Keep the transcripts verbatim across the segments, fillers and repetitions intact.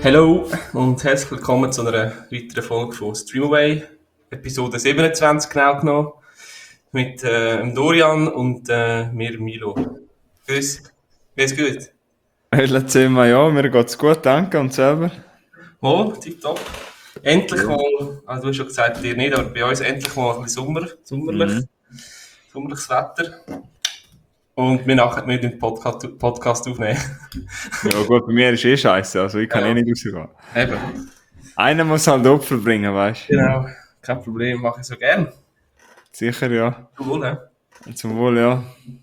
Hallo und herzlich willkommen zu einer weiteren Folge von Streamaway, Episode siebenundzwanzig genau genommen, mit äh, dem Dorian und äh, mir, Milo. Grüß, wie ist gut? Hallo zusammen, ja, mir geht's gut, danke, und selber? Mal, tipptopp. Endlich Ja. mal, also du hast schon gesagt, dir nicht, aber bei uns endlich mal ein bisschen Sommer, sommerlich, Mhm. sommerliches Wetter. Und wir nachher mit dem Podcast, Podcast aufnehmen. Ja gut, bei mir ist eh scheiße, also ich kann eh Ja, nicht rausgehen. eben. Einer muss halt Opfer bringen, weißt du? Genau, kein Problem, mache ich so gern. Sicher, ja. Du wohl, hä? Zum Wohl, ja.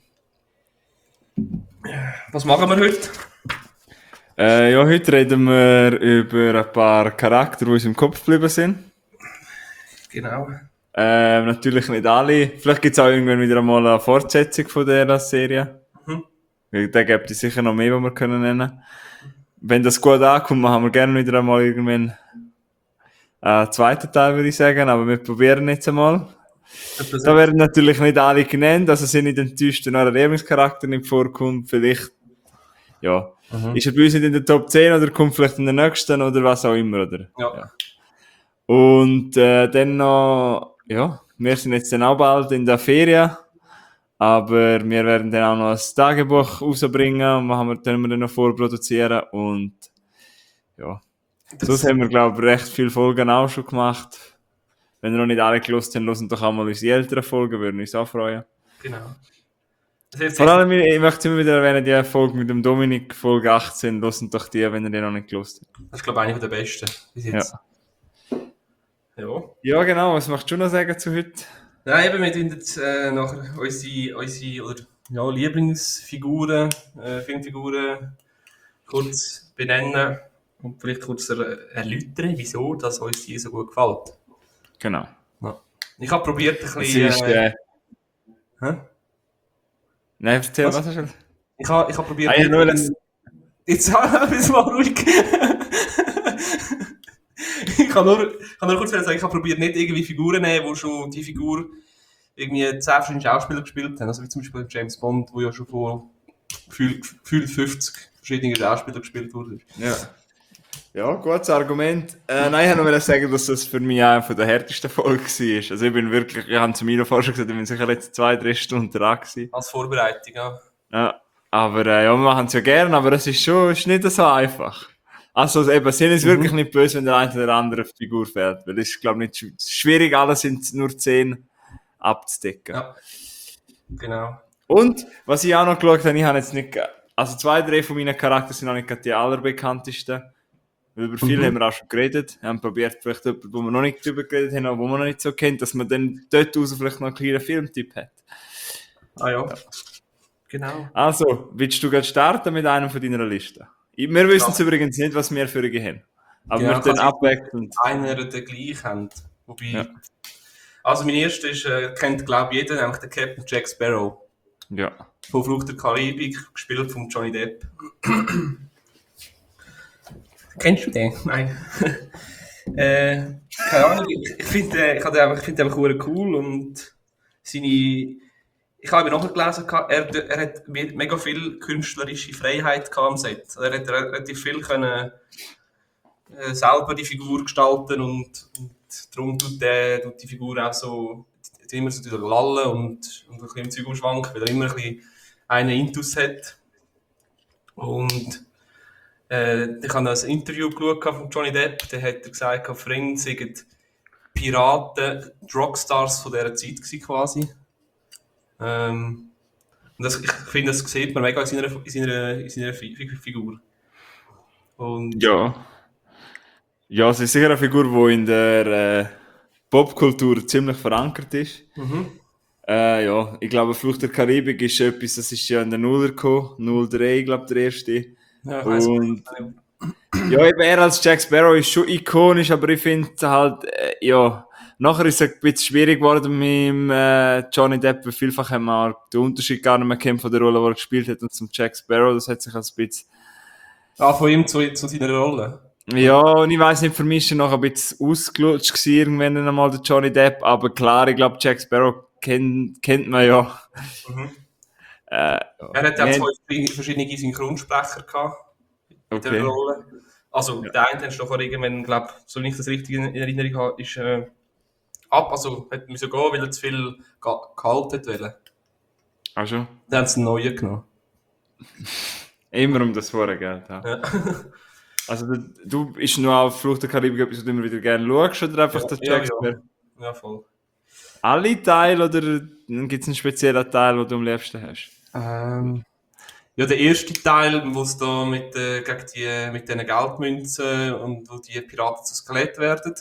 Was machen wir heute? Äh, ja, heute reden wir über ein paar Charaktere, die uns im Kopf geblieben sind. Genau. Ähm, natürlich nicht alle. Vielleicht gibt's auch irgendwann wieder einmal eine Fortsetzung von dieser Serie. Mhm. Weil da gibt es sicher noch mehr, die wir können nennen. Wenn das gut ankommt, machen wir gerne wieder einmal irgendwann einen zweiten Teil, würde ich sagen. Aber wir probieren jetzt einmal. Da werden natürlich nicht alle genannt, also sind nicht enttäuscht, wenn euer Lieblingscharakter nicht vorkommt. Vielleicht, ja, Mhm. ist er bei uns nicht in der Top zehn oder kommt vielleicht in der nächsten oder was auch immer, oder? Ja. Ja. Und äh, dann noch, ja, wir sind jetzt dann auch bald in der Ferien, aber wir werden dann auch noch ein Tagebuch rausbringen und machen wir, können wir dann noch vorproduzieren und ja, Das, sonst haben wir, glaube ich, recht viele Folgen auch schon gemacht. Wenn ihr noch nicht alle gelost habt, hören doch auch mal unsere älteren Folgen, würden uns auch freuen. genau. Das ist Vor jetzt allem, ich möchte immer wieder erwähnen, die Folge mit dem Dominik, Folge achtzehn, hören doch die, wenn ihr die noch nicht gelost habt. das ist, glaube ich, eine der besten bis jetzt. Ja. Ja. Ja, genau, was möchtest du noch sagen zu heute? Nein, eben, wir tun jetzt äh, nachher unsere, unsere oder, ja, Lieblingsfiguren, äh, Filmfiguren kurz benennen und vielleicht kurz er, erläutern, wieso dass uns die so gut gefällt. Genau. Ja. Ich habe probiert, ein Es bisschen. ist, Äh, äh, hä? nein, erzähl, Was? was hast du? Ich habe ich hab Ah, probiert, ja, nicht. nur das. Jetzt bist du mal ruhig. ich kann nur, ich kann nur kurz sagen, ich habe probiert, nicht irgendwie Figuren zu nehmen, wo schon die Figur irgendwie zehn verschiedene Schauspieler gespielt haben. Also wie zum Beispiel James Bond, wo ja schon vor gefühlt fünfzig verschiedene Schauspieler gespielt wurde. Ja. Ja, gutes Argument. Äh, nein, ich wollte nur sagen, dass das für mich eine von der härtesten Folgen war. Also ich bin wirklich, ich habe zu mir vorher schon gesagt, ich bin sicher jetzt zwei, drei Stunden dran gewesen. Als Vorbereitung, ja. Ja, aber äh, ja, wir machen es ja gerne, aber es ist schon ist nicht so einfach. Also eben, sind es Mhm. wirklich nicht böse, wenn der eine oder andere Figur fehlt, weil es ist, glaube ich, nicht schw- schwierig, alles sind nur zehn abzudecken. Ja, genau. Und, was ich auch noch geschaut habe, ich habe jetzt nicht, ge- also zwei, drei von meinen Charakteren sind auch nicht gerade die allerbekanntesten. Weil über viele Mhm. haben wir auch schon geredet, haben probiert, vielleicht jemanden, wo wir noch nicht drüber geredet haben, aber wo man noch nicht so kennt, dass man dann dort raus vielleicht noch einen kleinen Filmtipp hat. Ah ja, genau. Also, willst du gerade starten mit einem von deiner Liste? Ich- Wir wissen es Ja. übrigens nicht, was wir für eine haben. Aber Genau, wir tun kann abwechselnd. einer der gleich haben. Wobei, Ja. also mein erster ist, äh, kennt glaube ich jeder, nämlich der Captain Jack Sparrow. Ja. Von Fluch der Karibik, gespielt von Johnny Depp. Kennst du den? Nein. äh, keine Ahnung, ich, ich finde äh, ich hab den einfach, ich find den einfach verdammt cool und seine. Ich habe eben nachgelesen, er, er hat mega viel künstlerische Freiheit gehabt am Set. Er hat relativ viel können, äh, selber die Figur gestalten und, und darum tut, der, tut die Figur auch so immer so durch lallen und, und ein bisschen im Zeug umschwanken, weil er immer ein bisschen einen Intus hat. Und äh, ich habe ein Interview geschaut von Johnny Depp, der hat gesagt, für ihn seien Piraten die Rockstars von dieser Zeit gewesen, quasi. Ähm, und das, ich finde, das sieht man mega in seiner, in seiner, in seiner Figur. Und Ja. Ja, es ist sicher eine Figur, die in der äh, Popkultur ziemlich verankert ist. mhm. Äh, ja, ich glaube, Fluch der Karibik ist etwas, das ist ja in der Nuller gekommen. null drei, glaube ich, der erste. Ja, ich weiss Und nicht. ja, eben er als Jack Sparrow ist schon ikonisch, aber ich finde halt, äh, ja, nachher ist es ein bisschen schwierig geworden mit dem, äh, Johnny Depp, weil vielfach haben wir auch den Unterschied gar nicht mehr kennt von der Rolle, die er gespielt hat, und zum Jack Sparrow, das hat sich ein bisschen, Ah, von ihm zu, zu seiner Rolle. ja, und ich weiss nicht, für mich ist er noch ein bisschen ausgelutscht gewesen, irgendwann einmal der Johnny Depp, aber klar, ich glaube, Jack Sparrow kennt, kennt man ja. Mhm. Äh, Er hat ja wir- zwei verschiedene Synchronsprecher gehabt in okay. dieser Rolle. Also, Ja. der eine hast du doch irgendwann, glaube ich, so ich das richtig in Erinnerung habe, ist äh, ab, also hat müssen gehen, weil er zu viel Ge- Gehalt hat wollen. Ach schon? Dann haben sie einen neuen genommen. Immer um das Vorgeld. Ja. Ja, Also du, du bist nur auf Flucht der Karibik etwas, was du immer wieder gerne schaust oder einfach ja, der ja, Shakespeare? ja. Ja, voll. Alle Teile oder gibt es einen speziellen Teil, den du am liebsten hast? Ähm, ja, der erste Teil, wo es da mit, äh, gegen die, mit diesen Geldmünzen und wo die Piraten zu Skelett werden.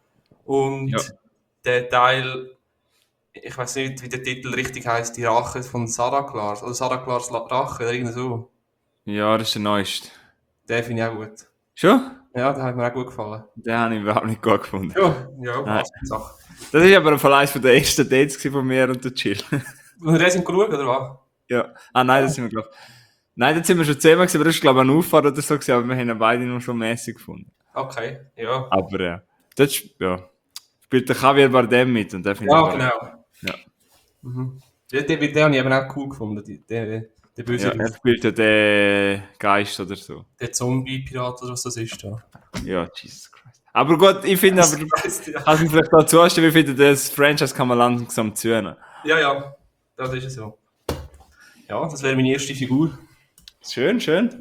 Ja. Und der Teil, ich weiß nicht, wie der Titel richtig heißt, die Rache von Sarah Clars. Oder Sarah Clars La- Rache, oder irgendwie so. Ja, das ist der neueste. Den finde ich auch gut. Schon? Ja, der hat mir auch gut gefallen. Den habe ich überhaupt nicht gut gefunden. Ja, ja, Nein. passt die Sache. Das war aber von eines der ersten Dates von mir und der Chill. Und wir sind geschaut, oder was? Ja. Ah nein, das sind wir glaube Nein, das sind wir schon zehnmal gewesen, aber das ist glaube ich eine Auffahrt oder so gewesen, aber wir haben ihn beide noch schon mäßig gefunden. Okay, ja. Aber ja. Das ist, ja. Spielt der Javier Bardem mit und der finde Ja, ich genau. Ja. Mhm. Den, den, den habe ich eben auch cool gefunden, die- den, den Ja, er Bösewicht. spielt ja den Geist oder so. Der Zombie-Pirat oder was das ist da. Ja, Jesus Christ. Aber gut, ich finde aber, ja. kannst du mir vielleicht dazu anstimmen, ich finde, das Franchise kann man langsam zuhören. ja, ja, das ist es so. Ja, das wäre meine erste Figur. Schön, schön.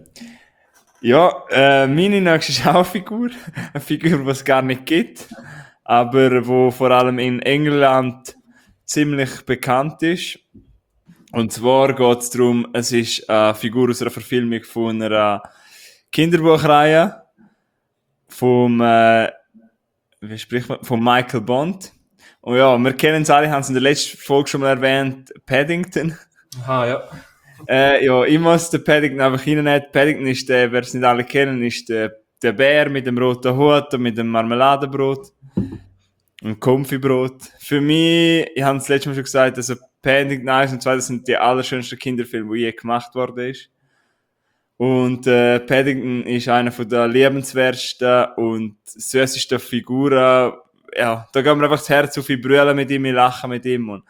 Ja, äh, meine nächste ist auch eine Figur. Eine Figur, die es gar nicht gibt, aber wo vor allem in England ziemlich bekannt ist. Und zwar geht es darum, es ist eine Figur aus einer Verfilmung von einer Kinderbuchreihe vom, äh, wie spricht man, von Michael Bond. Und ja, wir kennen es alle, haben es in der letzten Folge schon mal erwähnt, Paddington. Aha, ja. Äh, ja, ich muss den Paddington einfach reinnehmen. Paddington ist der, wer es nicht alle kennen, ist der, der Bär mit dem roten Hut und mit dem Marmeladenbrot. Und Comfybrot. Für mich, ich habe es letztes Mal schon gesagt, also Paddington eins und zwei, das sind die allerschönsten Kinderfilme, die je gemacht worden ist. Und äh, Paddington ist einer von der liebenswertesten und süßesten Figuren. Ja, da gehen mir einfach das Herz auf, ich brüllen mit ihm, ich lache mit ihm. Und,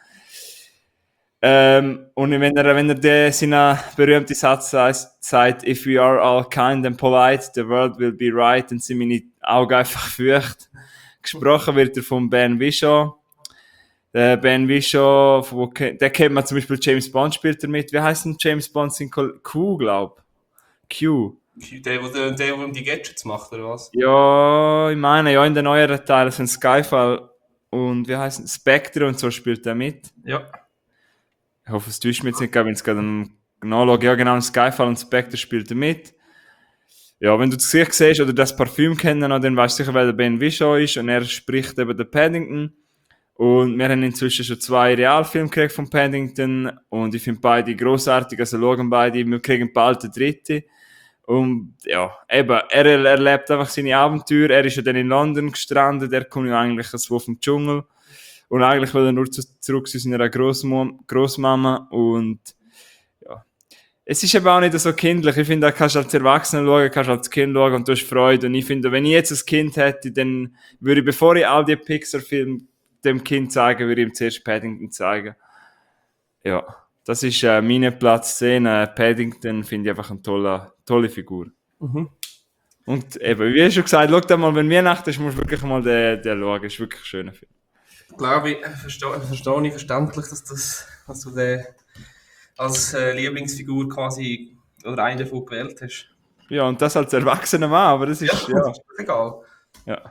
ähm, und wenn er, wenn er den, seinen berühmten Satz sagt, if we are all kind and polite, the world will be right, und sind meine Augen einfach feucht. Gesprochen wird er von Ben Whishaw. Der Ben Whishaw, wo, der kennt man zum Beispiel, James Bond spielt er mit. Wie heißt denn James Bond? Sind Q, glaub. Q. Der, der, der, der die Gadgets macht, oder was? Ja, ich meine, ja, in den neueren Teilen sind Skyfall und wie heißt es? Spectre und so spielt er mit. Ja. Ich hoffe, es täuscht mich jetzt nicht, wenn es gerade am nachschaue. Ja, genau, in Skyfall und Spectre spielt er mit. Ja, wenn du das Gesicht siehst oder das Parfüm kennen, dann weißt du sicher, wer der Ben Whishaw ist und er spricht eben den Paddington. Und wir haben inzwischen schon zwei Realfilme gekriegt von Paddington und ich finde beide grossartig, also schauen beide, wir kriegen bald den dritten. Und ja, eben, er erlebt einfach seine Abenteuer, er ist ja dann in London gestrandet, er kommt ja eigentlich so vom Dschungel und eigentlich will er nur zu, zurück zu seiner Großmama, Großmama und ja, es ist eben auch nicht so kindlich, ich finde, da kannst du als Erwachsener schauen, kannst du als Kind schauen und du hast Freude und ich finde, wenn ich jetzt ein Kind hätte, dann würde ich, bevor ich all die Pixar-Filme dem Kind zeigen, würde ich ihm zuerst Paddington zeigen. Ja. Das ist äh, meine Platz zehn. Äh, Paddington finde ich einfach eine tolle, tolle Figur. Mhm. Und eben, wie schon gesagt, schau dir mal, wenn Weihnachten ist, musst du wirklich mal den, den schauen. Das ist wirklich ein schöner Film. Glaube ich, verstehe, verstehe ich verständlich, dass, das, dass du den als äh, Lieblingsfigur quasi oder einen davon gewählt hast. Ja, und das als erwachsener Mann, aber das ist, ja. Das ist egal. Ja.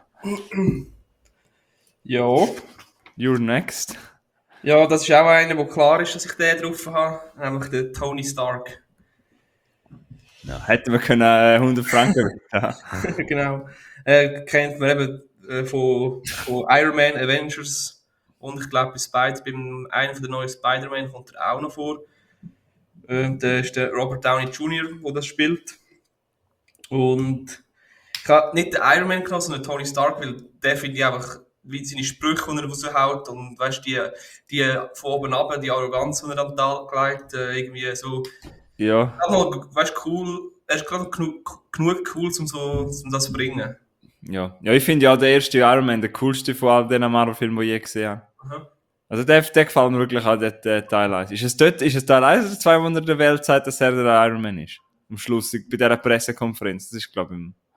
Ja. You're next. Ja, das ist auch einer, wo klar ist, dass ich den drauf habe, nämlich der Tony Stark. Ja, hätten wir können äh, hundert Franken. Ja. Genau. Äh, kennt man eben äh, von, von Iron Man, Avengers und ich glaube bei Spider, beim einen von den neuen Spider-Man kommt er auch noch vor. Äh, der ist der Robert Downey Junior, der das spielt. Und ich habe nicht den Iron Man genommen, sondern Tony Stark, weil der finde ich einfach, wie seine Sprüche, die er raushaut und weißt, die, die von oben ab, die Arroganz, die er an den Tag legt, äh, irgendwie so. Ja. Aber, weißt du, cool, er ist gerade genug, genug cool, um, so, um das zu bringen. Ja. Ja, ich finde ja der erste Iron Man der coolste von all den Marvel-Filmen, die ich je gesehen habe. Aha. Also der, der gefällt mir wirklich auch, der, der Teil eins. Ist es dort, ist es Teil eins oder zwei, wo der Welt sagt, dass er der Iron Man ist? Am Schluss, bei dieser Pressekonferenz. Das ist, glaube ich, im...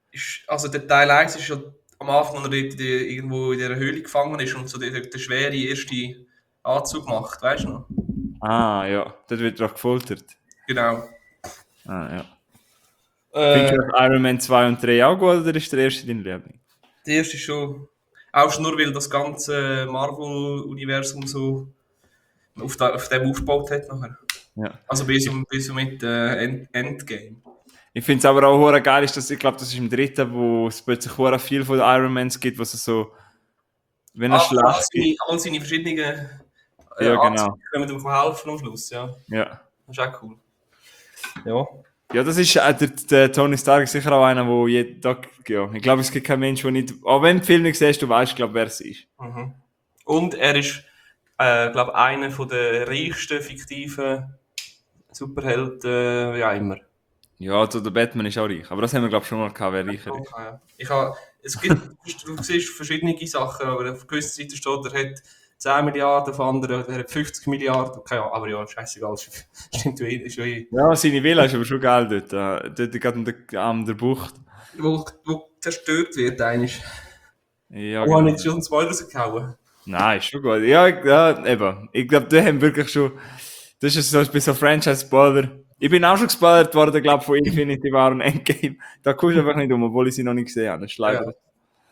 ist, also der Teil eins ist ja am Anfang, als er dort in die, irgendwo in dieser Höhle gefangen ist und so der, der schwere erste Anzug macht, weißt du noch? Ah, ja. Dort wird er auch gefoltert. Genau. Ah, ja. Äh, Findest du Iron Man zwei und drei auch gut oder ist der erste dein Liebling? der erste ist schon, auch schon nur, weil das ganze Marvel-Universum so auf, da, auf dem aufgebaut hat nachher. Ja. Also bis, um, bis um mit äh, End Endgame. Ich finde es aber auch hure geil, ist, dass ich glaube, das ist im dritten, wo es plötzlich hure viel von den Iron Mans gibt, was es so, wenn er Ah, all Schlacht seine, gibt. all seine verschiedenen äh, Ja, Anzüge genau. können ihm helfen am Schluss, ja. Ja. Das ist auch cool. Ja. Ja, das ist äh, der, der Tony Stark ist sicher auch einer, wo jeden Tag, ja, ich glaube, es gibt keinen Mensch, der nicht, auch wenn du den Film nicht siehst, du weißt, glaube wer es ist. Mhm. Und er ist, äh, glaube einer von der reichsten fiktiven Superhelden, äh, wie auch immer. Ja, also der Batman ist auch reich, aber das haben wir, glaube ich, schon mal gehabt, wer reicher ist. Okay, ja. Ich habe, es gibt, du siehst verschiedene Sachen, aber auf gewisser Seite steht, er hat zehn Milliarden, auf anderen, er hat fünfzig Milliarden, keine Ahnung, aber ja, scheißegal, stimmt ja, ist ja eh. Ja, seine Villa ist aber schon geil dort, äh, dort gerade an der, an der Bucht. Wo, wo zerstört wird, eigentlich. Ja, Oh, genau. habe ich jetzt schon einen Spoiler rausgehauen? Nein, ist schon gut. Ja, ja, eben. Ich glaube, die haben wirklich schon, das ist so ein so Franchise-Spoiler. Ich bin auch schon gespoilert worden, glaube von Infinity War und Endgame. Da kommst du einfach nicht um, obwohl ich sie noch nicht gesehen habe. Das ist leider. Ja.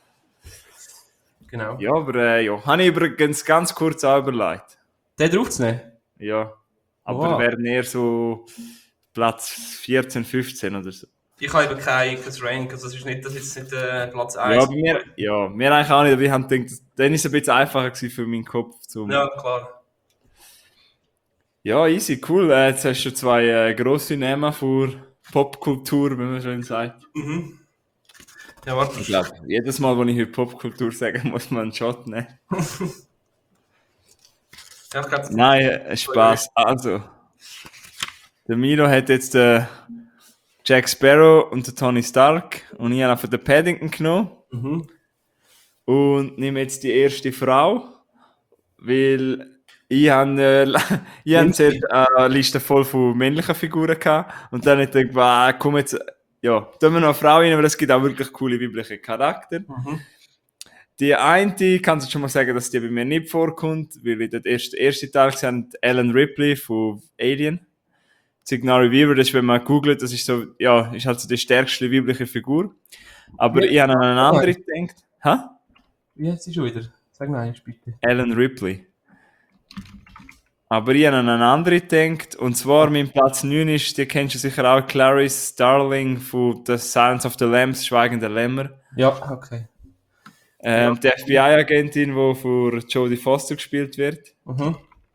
Genau. Ja, aber äh, ja, habe ich übrigens ganz kurz auch überlegt. Den drauf zu nehmen? Ja. Aber Wow. wären eher so Platz vierzehn, fünfzehn oder so. Ich habe eben kein, kein Rank, also das ist nicht, das ist jetzt nicht äh, Platz Ja, eins. bei mir, ja, mir eigentlich auch nicht, aber ich habe gedacht, dann ist es ein bisschen einfacher gewesen für meinen Kopf. Zum Ja, klar. Ja, easy, cool. Äh, jetzt hast du zwei äh, grosse Namen für Popkultur, wie man schön sagt. Mhm. Ja, warte. Ich glaube, jedes Mal, wenn ich heute Popkultur sage, muss man einen Shot nehmen. Ja, ich glaub, Nein, äh, Spaß. Also, der Milo hat jetzt den Jack Sparrow und den Tony Stark und ich habe einfach den Paddington genommen Mhm. und nehme jetzt die erste Frau, weil ich habe, äh, ich habe zuerst eine Liste voll von männlichen Figuren gehabt und dann habe ich gedacht, wow, komm jetzt, ja, tun wir noch eine Frau rein, weil es gibt auch wirklich coole weibliche Charakter. Mhm. Die eine, kannst du schon mal sagen, dass die bei mir nicht vorkommt, weil ich den ersten, ersten Teil gesehen habe, Ellen Ripley von Alien. Sigourney Weaver, das ist, wenn man googelt, das ist so, ja, ist halt so die stärkste weibliche Figur. Aber Ja. ich habe an eine andere gedacht. Hä? Wie heißt sie schon wieder? Sag nein, bitte. Ellen Ripley. Aber ich habe an eine andere gedacht, und zwar mein Platz neun ist, die kennst du sicher auch, Clarice Starling von The Silence of the Lambs, Schweigen der Lämmer. Ja, okay. Ähm, Ja. Die F B I-Agentin, die von Jodie Foster gespielt wird. Mhm.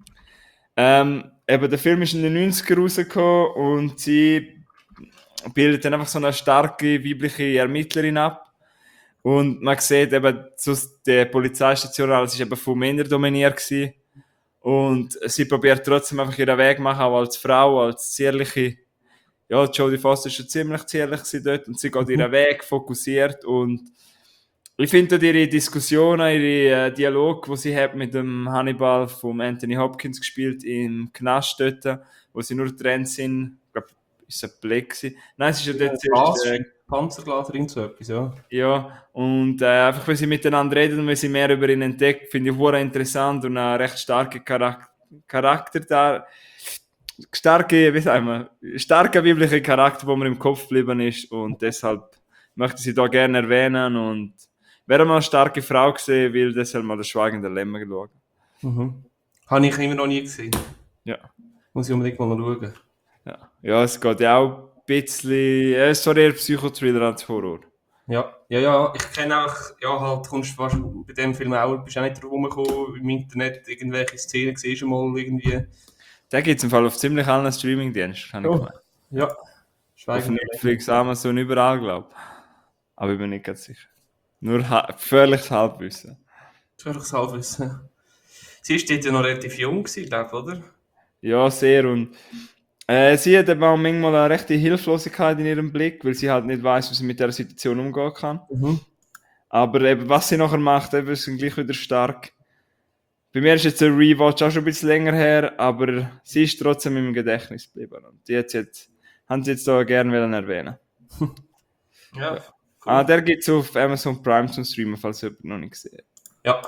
Ähm, eben, der Film ist in den neunziger rausgekommen und sie bildet dann einfach so eine starke weibliche Ermittlerin ab. Und man sieht eben, so die Polizeistation alles ist eben von Männern dominiert gewesen. Und sie probiert trotzdem einfach ihren Weg zu machen, auch als Frau, als zierliche. Ja, Jodie Foster ist schon ziemlich zierlich gewesen dort und sie geht ihren Weg, fokussiert. Und ich finde dort ihre Diskussionen, ihre äh, Dialog, die sie hat mit dem Hannibal von Anthony Hopkins gespielt im Knast dort, wo sie nur getrennt sind. Ich glaube, ist es ein Blick gewesen? Nein, es ist ja dort zuerst, äh, Panzerglas oder irgend so etwas, ja. ja, und äh, einfach, wenn sie miteinander reden und wenn sie mehr über ihn entdeckt, finde ich sehr interessant und ein recht starker Charakter, Charakter da. Starke, wie sagen wir, starker weiblicher Charakter, wo mir im Kopf geblieben ist und deshalb möchte ich sie da gerne erwähnen und wer mal eine starke Frau gesehen will, der soll mal das Schweigen der Lämmer schauen. Mhm. Habe ich immer noch nie gesehen. Ja. Muss ich unbedingt mal schauen. Ja, ja es geht ja auch ein bisschen, es ist so eher Psychothriller als Horror. Ja, ja, ja, ich kenne auch, ja, halt, kommst fast bei dem Film auch, bist auch nicht drum gekommen, im Internet irgendwelche Szenen gesehen, schon mal irgendwie. Der gibt es im Fall auf ziemlich allen Streaming-Diensten, habe ich Oh. gemeint. Ja, Auf Schweigen. Netflix, Amazon, überall, glaube ich. Aber ich bin nicht ganz sicher. Nur ha- gefährliches Halbwissen. Gefährliches Halbwissen. Sie ist dort ja noch relativ jung gewesen, glaube ich, oder? Ja, sehr. Und äh, sie hat aber auch manchmal eine rechte Hilflosigkeit in ihrem Blick, weil sie halt nicht weiß, wie sie mit dieser Situation umgehen kann. Mhm. Aber eben, was sie nachher macht, eben, ist gleich wieder stark. Bei mir ist jetzt der Rewatch auch schon ein bisschen länger her, aber sie ist trotzdem im Gedächtnis geblieben. Und die hat sie jetzt, haben sie jetzt da gerne erwähnen. Ja, Ah, der gibt es auf Amazon Prime zum Streamen, falls jemand noch nicht gesehen hat. Ja.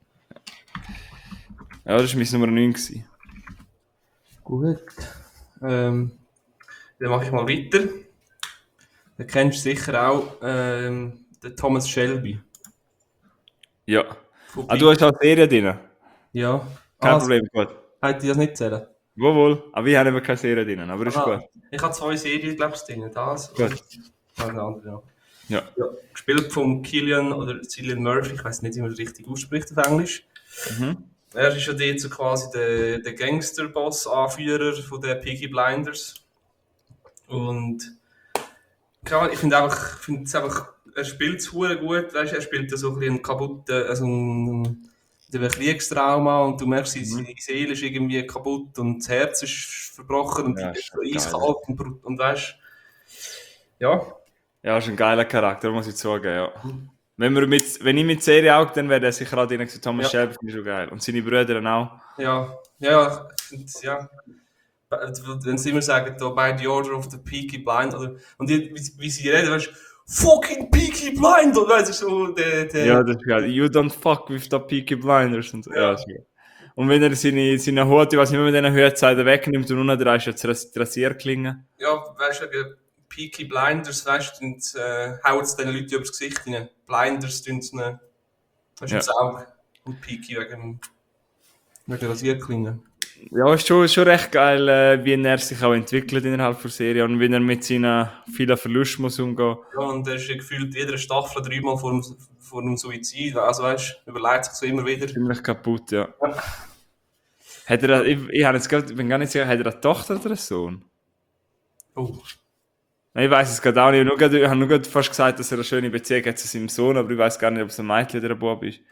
Ja, das war mein Nummer neun gewesen. Gut. Ähm, dann mache ich mal weiter. Den kennst du sicher auch, ähm, den Thomas Shelby. Ja. Von Ah, du Peaky- hast auch Serien drin? Ja. Kein Ah, Problem, gut. hätte ich das nicht zählen? Wohl, wohl. Aber ich habe eben keine Serie drin, aber ist Aha. gut. Ich habe zwei Serien, glaube ich, drin. Das Gut. und eine andere, ja. Ja. Ja, gespielt von Cillian oder Cillian Murphy, ich weiß nicht, wie man das richtig ausspricht auf Englisch. Mhm. Er ist ja dort so quasi der, der Gangster-Boss-Anführer von den Peaky Blinders. Und klar, ich finde einfach, ich finde es einfach, er spielt es gut, weißt, er spielt so ein bisschen einen kaputten, also ein, ein Kriegstrauma und du merkst, Mhm. seine Seele ist irgendwie kaputt und das Herz ist verbrochen und Ja, die ist ist so geil. eiskalt und, brut- und weißt, ja. Ja, ist ein geiler Charakter, muss ich zugeben, ja. Wenn, wir mit, wenn ich mit Serie auch, dann wäre der sicher auch drin gewesen. Thomas Ja. Shelby finde ich schon geil. Und seine Brüder dann auch. Ja, ja, ich finde, ja. Wenn sie immer sagen, da by the order of the Peaky Blind, oder, und die, wie, wie sie reden, weißt du, fucking Peaky Blind, und weißt du, so, der, der, Ja, das ist geil. You don't fuck with the Peaky Blinders. Und so. Ja, Ja. das ist geil. Und wenn er seine, seine Hut, ich weiß nicht, wenn man den Hutseiten wegnimmt und unten dran ist jetzt Ras- die Rasierklinge. ja, weißt du, die Peaky Blinders, weißt du, und, äh, hauen es den Leuten übers Gesicht rein. Blinders tun es ihnen, weißt du, Ja. aufs Auge. Und Peaky wegen, wegen der Rasierklinge. Ja, ist schon, schon recht geil, äh, wie er sich auch entwickelt innerhalb der Serie und wie er mit seinen vielen Verlusten muss umgehen. Ja, und er ist ja gefühlt jeder Staffel dreimal vor dem, vor dem Suizid, also weißt du, überlegt sich so immer wieder. Ziemlich kaputt, ja. Ja. Hat er, ich, ich, habe jetzt grad, bin gar nicht sicher, hat er eine Tochter oder einen Sohn? Oh. Nein, ich weiß es gerade auch nicht. Ich habe nur grad- ich habe nur gerade fast gesagt, dass er eine schöne Beziehung hat zu seinem Sohn, aber ich weiß gar nicht, ob es ein Mädchen oder ein Bub ist.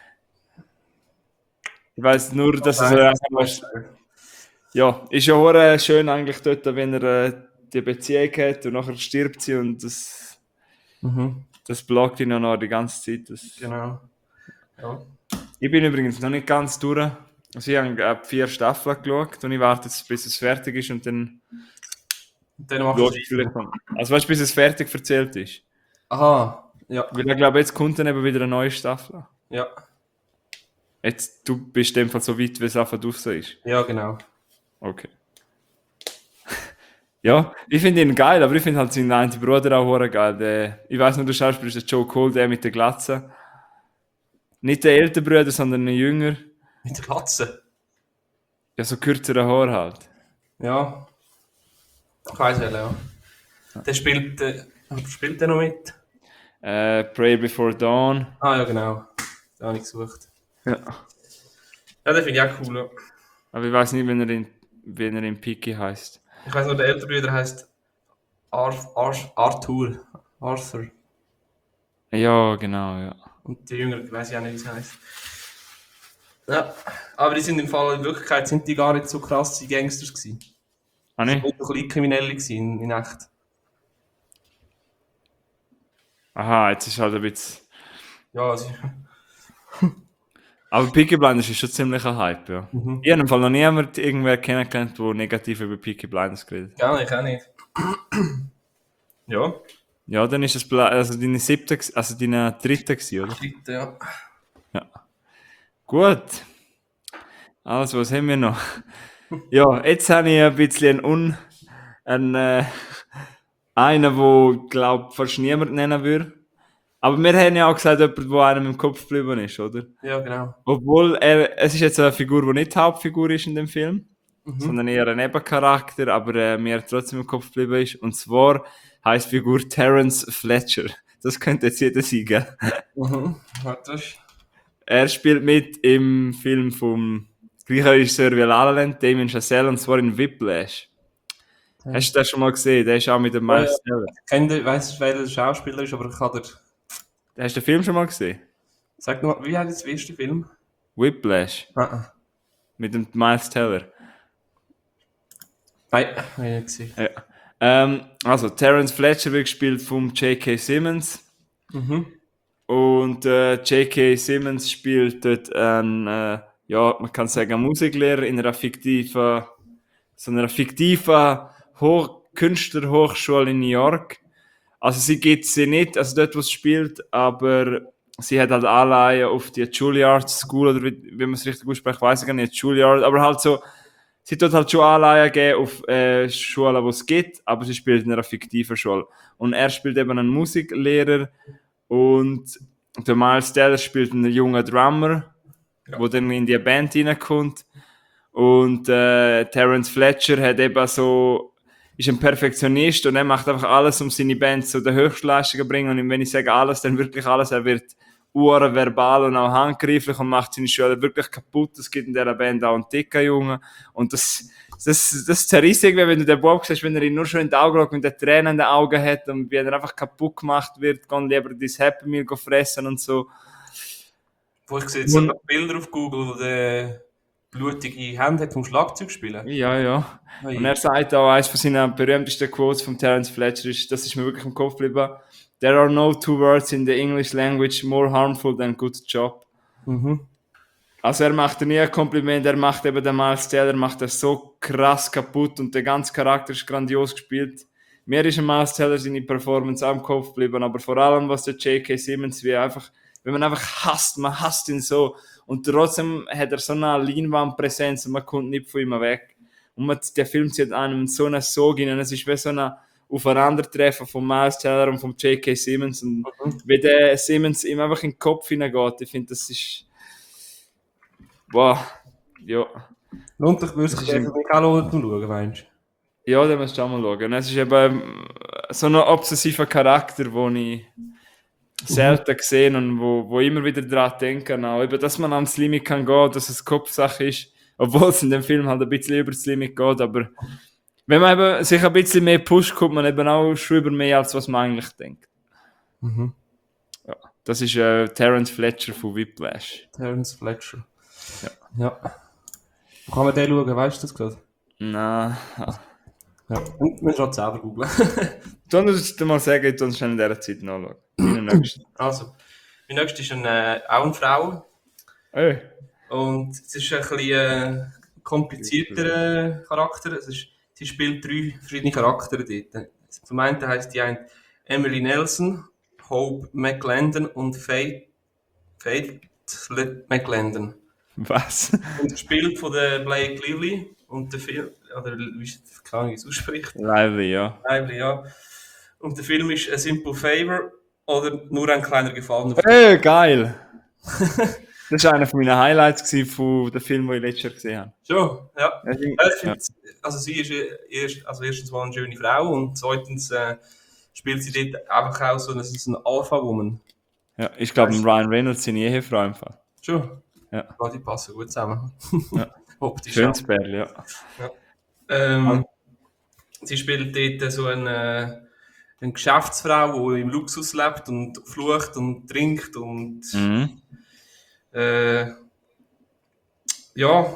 Ich weiß nur, dass es äh, ja, ist ja auch schön eigentlich dort, wenn er äh, die Beziehung hat und nachher stirbt sie und das, Mhm. das blockt ihn ja noch die ganze Zeit. Das, Genau. Ja. Ich bin übrigens noch nicht ganz durch. Also ich habe äh, vier Staffeln geschaut und ich warte jetzt, bis es fertig ist und dann Und dann machst schaue du ich vielleicht noch. Also weißt du, bis es fertig erzählt ist. Aha, ja. Weil ich glaube, jetzt kommt dann eben wieder eine neue Staffel. Ja, Jetzt, du bist in dem Fall so weit, wie es einfach draussen ist. ja, genau. Okay. Ja, ich finde ihn geil, aber ich finde halt seinen einen Bruder auch hure geil. Der, ich weiß nur, der Schauspieler ist der Joe Cole, der mit der Glatze. Nicht der ältere Bruder, sondern ein jünger. Mit der Katze. Ja, so kürzere Haar halt. Ja. Ich weiss ja, ja. Der spielt, äh, spielt der noch mit? Äh, Pray Before Dawn. Ah, ja, genau. Da habe ich gesucht. Ja. Ja, den finde ich auch cool. Ja. Aber ich weiß nicht, wenn er in, wenn er in Peaky heißt. Ich weiss nur, der ältere Bruder heisst Ar Ar Arthur. Arthur. Ja, genau, ja. Und die Jüngeren, weiss ich auch nicht, wie es heisst. Ja, aber die sind im Fall, in Wirklichkeit sind die gar nicht so krasse Gangsters gewesen. Ah, Die nicht? sind so kleine Kriminelle gewesen, in, in echt. Aha, jetzt ist halt ein bisschen... Ja, also, Aber Peaky Blinders ist schon ziemlich ein Hype, ja. mhm. Ich habe im Fall noch niemand irgendwer kennengelernt, der negativ über Peaky Blinders geredet hat. Ja, ich auch nicht. Ja, Ja, dann ist es ble- also deine siebte, gsi- also deine dritte gewesen, oder? bitte, ja. Gut. Also, was haben wir noch? Ja, jetzt habe ich ein bisschen einen, Un einen äh, einen, wo glaube fast niemand nennen würde. Aber wir haben ja auch gesagt, jemand, der einem im Kopf geblieben ist, oder? Ja, genau. Obwohl er, es ist jetzt eine Figur, die nicht die Hauptfigur ist in dem Film, Mhm. sondern eher ein Nebencharakter, aber äh, mir trotzdem im Kopf geblieben ist. Und zwar heißt die Figur Terence Fletcher. Das könnte jetzt jeder sein, gell? Mhm. Warte. Er spielt mit im Film vom gleichen Regisseur wie La La Land, Damien Chazelle, und zwar in Whiplash. Ja. Hast du das schon mal gesehen? Der ist auch mit dem Ja, Miles Teller. Ich kenne, weiss, wer der Schauspieler ist, aber ich kann dir. Hast du den Film schon mal gesehen? Sag nur, wie heißt der erste Film? Whiplash. Ah, ah. Mit dem Miles Teller. Nein, hab ich nicht gesehen. Ja. Ähm, also, Terence Fletcher wird gespielt vom J K. Simmons. Mhm. Und äh, J K. Simmons spielt dort einen, äh, ja, man kann sagen, einen Musiklehrer in einer fiktiven, so einer fiktiven Hoch Künstlerhochschule in New York. Also sie gibt sie nicht, also dort, wo sie spielt, aber sie hat halt Anleihen auf die Juilliard School, oder wie, wie man es richtig ausspricht, weiss ich gar nicht, Juilliard, aber halt so, sie tut halt schon Anleihen geben auf äh, Schulen, die es gibt, aber sie spielt in einer fiktiven Schule. Und er spielt eben einen Musiklehrer und der Miles Teller spielt einen jungen Drummer, Ja. der dann in die Band reinkommt. Und äh, Terence Fletcher hat eben so, ist ein Perfektionist und er macht einfach alles, um seine Band zu den Höchstleistungen zu bringen. Und wenn ich sage alles, dann wirklich alles. Er wird uhren verbal und auch handgreiflich und macht seine Schüler wirklich kaputt. Es gibt in dieser Band auch einen dicken Jungen. Und das, das, das zerreißt irgendwie, wenn du den Bob siehst, wenn er ihn nur schon in die Augen schaut und der Tränen in den Augen hat und wie er einfach kaputt gemacht wird, kann lieber dein Happy Meal fressen und so. Wo ich sehe jetzt so Bilder auf Google, wo der blutige Hände hat vom Schlagzeug spielen. Ja, ja. Hey. Und er sagt auch, eines von seinen berühmtesten Quotes von Terence Fletcher ist, das ist mir wirklich im Kopf geblieben: There are no two words in the English language more harmful than good job. Mhm. Also er macht nie ein Kompliment, er macht eben den Miles Teller, macht er so krass kaputt und der ganze Charakter ist grandios gespielt. Mir ist ein Miles Teller seine Performance auch im Kopf geblieben, aber vor allem was der J K. Simmons, wie einfach, wenn man einfach hasst, man hasst ihn so und trotzdem hat er so eine Leinwandpräsenz und man kommt nicht von ihm weg. Und man, der Film zieht einem so einen Sog rein, es ist wie so ein Aufeinandertreffen von Miles Teller und von J K. Simmons und Mhm. wie der Simmons ihm einfach in den Kopf hineingeht, ich finde, das ist boah, ja. Lohnt sich, würde sich im- nicht auch lohnen zum Schauen, meinst du? Ja, da musst du auch mal schauen. Es ist eben so ein obsessiver Charakter, den ich selten gesehen und wo, wo immer wieder daran denke, auch eben, dass man ans Limit kann gehen, dass es Kopfsache ist, obwohl es in dem Film halt ein bisschen über das Limit geht, aber wenn man eben sich ein bisschen mehr pusht, kommt man eben auch schon über mehr, als was man eigentlich denkt. Mhm. Ja, das ist äh, Terence Fletcher von Whiplash. Terence Fletcher. Ja. Ja. Wo kann man den schauen, weißt du das gerade? Na, Ja. Und man kann selber googeln. du musst dir mal sagen, ich uns schon in dieser Zeit nachschauen. In der nächsten. Also, mein nächster ist eine, auch eine Frau. Hey. Und es ist ein bisschen äh, komplizierter Charakter. Es ist, sie spielt drei verschiedene Charaktere dort. Zum einen heisst die eine Emily Nelson, Hope McLendon und Faith, Faith McLendon. Was? Und gespielt von der Blake Lively und der Film, oder wie ist das, keine Ahnung, wie es ausspricht. Lively, ja. Lively, ja. Und der Film ist A Simple Favor oder Nur ein kleiner Gefallen. Hey, geil! Das war einer meiner Highlights gewesen von dem Film, den ich letztes Jahr gesehen habe. Schon, ja. Ja, ich- Ja, ich finde, also sie ist äh, erst, also erstens mal eine schöne Frau und zweitens äh, spielt sie dort einfach auch so, das ist ein Alpha-Woman. Ja, ich glaube, Ryan Reynolds seine Ehefrau einfach. Schon? Ja. Ja, die passen gut zusammen. Ja. Optisch Schönes auch. Bärli, ja. Ähm, sie spielt dort so eine, eine Geschäftsfrau, die im Luxus lebt und flucht und trinkt und Mhm. äh, ja.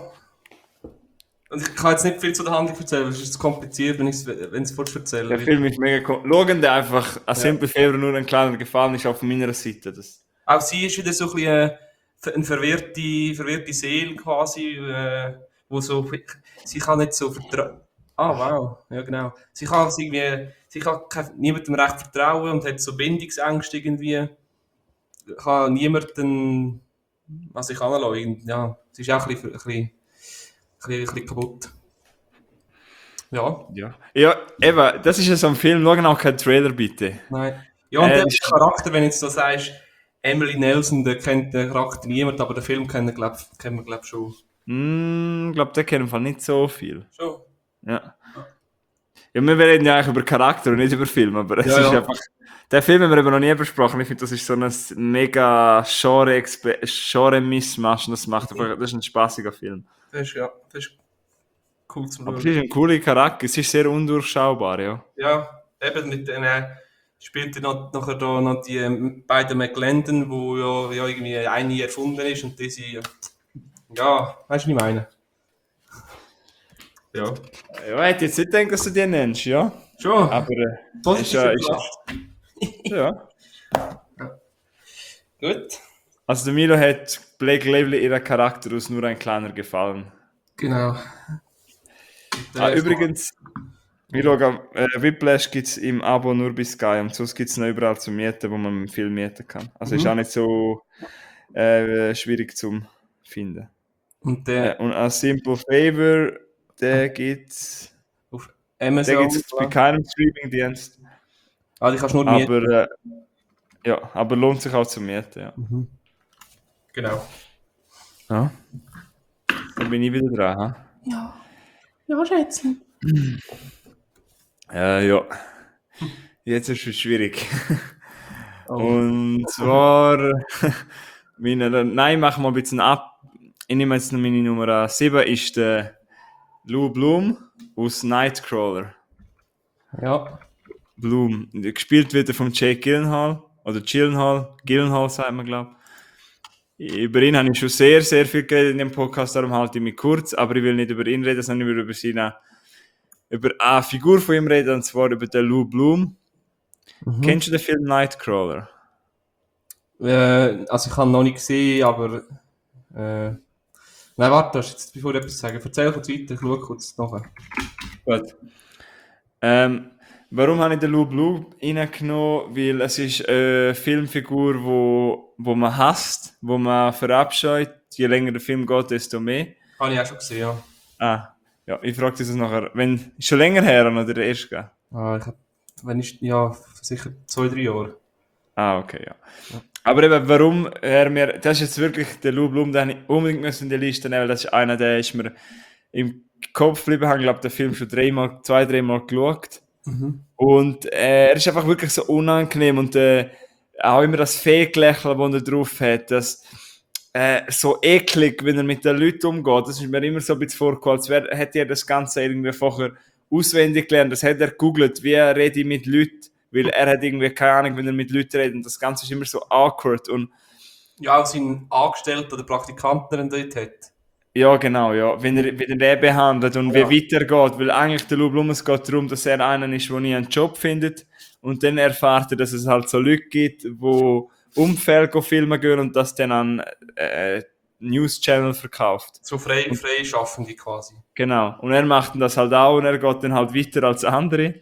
Und ich kann jetzt nicht viel zu der Handlung erzählen, weil es ist zu kompliziert, wenn ich es wenn ich es kurz erzähle. Der Film ist mega cool. Schauen der einfach, ein Simple Favor, nur ein kleiner Gefallen ist auf meiner Seite. Das. Auch sie ist wieder so ein bisschen äh, eine verwirrte, verwirrte Seele quasi, äh, wo so, sie kann nicht so vertrauen. Ah, wow, ja genau. Sie kann also irgendwie, sie kann kein, niemandem recht vertrauen und hat so Bindungsängste irgendwie. Kann niemanden, was ich anlassen, ja, sie ist auch ein bisschen, ein bisschen, ein bisschen, ein bisschen kaputt. Ja, Ja. Ja, eben, das ist ja so ein Film, schauen auch keinen Trailer bitte. nein. Ja, und Äh, der ist- Charakter, wenn du jetzt so sagst, Emily Nelson, der kennt den Charakter niemand, aber den Film kennen, glaub, kennen wir, glaube ich, schon. Hm, ich glaube, der kennt im Fall nicht so viel. Schon. Ja. Ja, wir reden ja eigentlich über Charakter und nicht über Film, aber es Ja, ist ja. einfach. Der Film haben wir eben noch nie besprochen. Ich finde, das ist so ein mega Genre-Mischmasch und das macht einfach, das ist ein spaßiger Film. Das ist, ja, das ist cool zum Aber es Schauen. ist ein cooler Charakter, es ist sehr undurchschaubar, ja. Ja, eben mit den, äh, spielt er noch, nachher da noch die ähm, beiden McLendon, wo ja, ja irgendwie eine erfunden ist und diese, ja, weißt du, was ich meine? Ja. Ja, ich hätte jetzt nicht gedacht, dass du die nennst, ja. Schon. Aber äh, Positiv ist ja, ist, überrascht. ja. Gut. Also der Milo hat Blake Lively ihren Charakter aus nur ein kleiner Gefallen. Genau. Ah, übrigens, Ich schaue, äh, Whiplash gibt es im Abo nur bei Sky und sonst gibt es noch überall zum Mieten, wo man viel mieten kann. Also ist auch Mhm. nicht so äh, schwierig zum finden. Und Äh, der und A Simple Favor, der gibt's, auf der Amazon. gibt's bei keinem Streamingdienst, Ah, die kannst du nur mieten. aber äh, ja, aber lohnt sich auch zum Mieten, ja. Mhm. Genau. Ja. Dann bin ich wieder dran, ha? Ja. Ja, Schätzchen. Äh, ja. Jetzt ist es schwierig. Oh. Und zwar, meine, nein, machen wir ein bisschen ab. Ich nehme jetzt noch meine Nummer sieben, ist der Lou Bloom aus Nightcrawler. Ja. Bloom, gespielt wird er von Jake Gyllenhaal, oder Gyllenhaal, Gyllenhaal sagt man, glaube ich. Über ihn habe ich schon sehr, sehr viel geredet in dem Podcast, darum halte ich mich kurz, aber ich will nicht über ihn reden, sondern ich will über seine, über eine Figur von ihm reden, und zwar über den Lou Bloom. Mhm. Kennst du den Film Nightcrawler? Äh, also ich habe ihn noch nicht gesehen, aber... Äh, nein, warte, das ist jetzt, bevor ich etwas sage. Erzähl kurz weiter, ich schaue kurz nachher. Gut. Ähm, warum habe ich den Lou Bloom reingenommen? Weil es ist eine Filmfigur, wo, wo man hasst, wo man verabscheut. Je länger der Film geht, desto mehr. Habe ich auch schon gesehen, ja. Ah, ja, ich frage dich das nachher. Wenn, ist schon länger her oder der erste? Gell? Ah, ich hab, wenn ich, ja, sicher zwei, drei Jahre. Ah, okay, ja. Ja. Aber eben, warum er mir, das ist jetzt wirklich der Lou Bloom, den ich unbedingt müssen in die Liste nehmen, weil das ist einer, der ist mir im Kopf geblieben, ich glaube, den Film schon dreimal, zwei, dreimal geschaut. Mhm. Und äh, er ist einfach wirklich so unangenehm und äh, auch immer das Fake-Lächeln, das er drauf hat, das äh, so eklig, wenn er mit den Leuten umgeht, das ist mir immer so ein bisschen vorgekommen, als wäre, hätte er das Ganze irgendwie vorher auswendig gelernt, das hat er gegoogelt, wie rede ich mit Leuten, weil er hat irgendwie keine Ahnung, wenn er mit Leuten redet und das Ganze ist immer so awkward und Ja, auch sein Angestellter oder Praktikanten, den er dort hat. ja, genau, ja. Wenn er, wie er den behandelt und Ja. wie weit er geht. Weil eigentlich der Lou Bloom, es geht darum, dass er einen ist, der nie einen Job findet. Und dann erfährt er, dass es halt so Leute gibt, die Unfälle filmen gehen und das dann an äh, News Channel verkauft. So frei, frei Schaffende quasi. Genau. Und er macht das halt auch und er geht dann halt weiter als andere.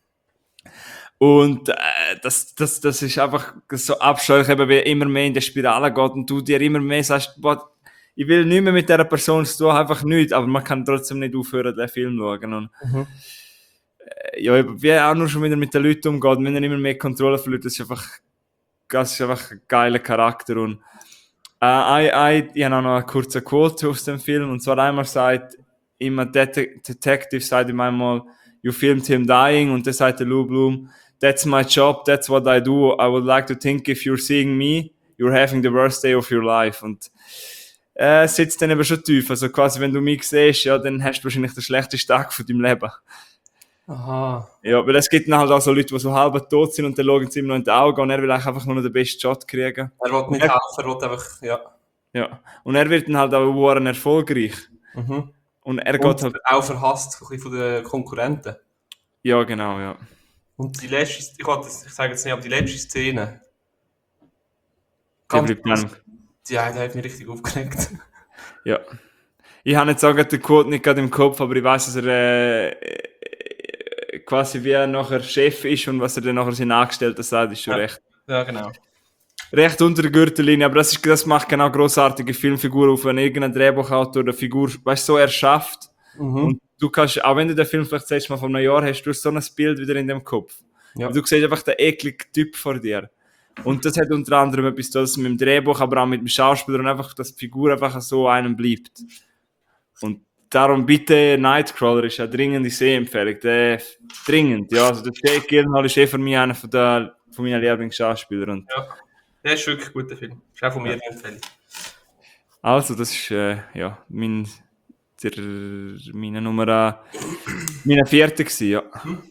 Und äh, das, das, das ist einfach so abscheulich, eben, wie er immer mehr in die Spirale geht und du dir immer mehr sagst, boah, ich will nicht mehr mit dieser Person zu tun, einfach nichts, aber man kann trotzdem nicht aufhören, den Film zu schauen. Und, Mhm. äh, ja, wie er auch nur schon wieder mit den Leuten umgeht, wenn er immer mehr Kontrolle verliert, das ist einfach, das ist einfach ein geiler Charakter. Und äh, ich, ich, ich habe auch noch eine kurze Quote aus dem Film, und zwar einmal sagt immer Det- Detective, sagt ihm einmal, you filmed him dying, und dann sagt der Lou Bloom, that's my job, that's what I do, I would like to think if you're seeing me, you're having the worst day of your life. Und äh, sitzt dann eben schon tief. Also quasi, wenn du mich siehst, ja, dann hast du wahrscheinlich den schlechtesten Tag von deinem Leben. Aha. Ja, weil es gibt dann halt auch so Leute, die so halb tot sind und dann schauen sie ihm noch in die Augen und er will eigentlich einfach nur noch den besten Shot kriegen. Er will nicht er, helfen, er will einfach, ja. Ja, und er wird dann halt auch waren erfolgreich. Mhm. Und er Und geht halt... auch verhasst ein bisschen von den Konkurrenten. Ja, genau, ja. Und die letzte, ich, wollte, ich sage jetzt nicht, aber die letzte Szene. Der bleibt kurz, einem. ja, der hat mich richtig aufgeregt. Ja. Ich habe jetzt auch gerade den Quote nicht gerade im Kopf, aber ich weiß, dass er äh, äh, quasi wie er nachher Chef ist und was er dann nachher seinen Angestellten sagt, ist schon Ja. recht. Ja, genau. Recht unter der Gürtellinie, aber das, ist, das macht genau grossartige Filmfiguren auf, wenn irgendein Drehbuchautor eine Figur, weißt du, so erschafft. Mhm. Und du kannst, auch wenn du den Film vielleicht das letzte Mal vor einem Jahr hast, du hast so ein Bild wieder in dem Kopf. Ja. Du siehst einfach den ekligen Typ vor dir. Und das hat unter anderem etwas zu tun mit dem Drehbuch, aber auch mit dem Schauspieler und einfach, dass die Figur einfach so einem bleibt. Und darum bitte, Nightcrawler ist eine dringende Sehempfehlung. Der, dringend, ja. Also der Jake Gyllenhaal ist eh für mich einer von, der, von meinen Lieblingsschauspielern. Ja. Der ist wirklich ein guter Film. Ist auch von mir eine Empfehlung. Also, das ist, äh, ja, mein, der, meine Nummer, meine vierte gewesen, ja.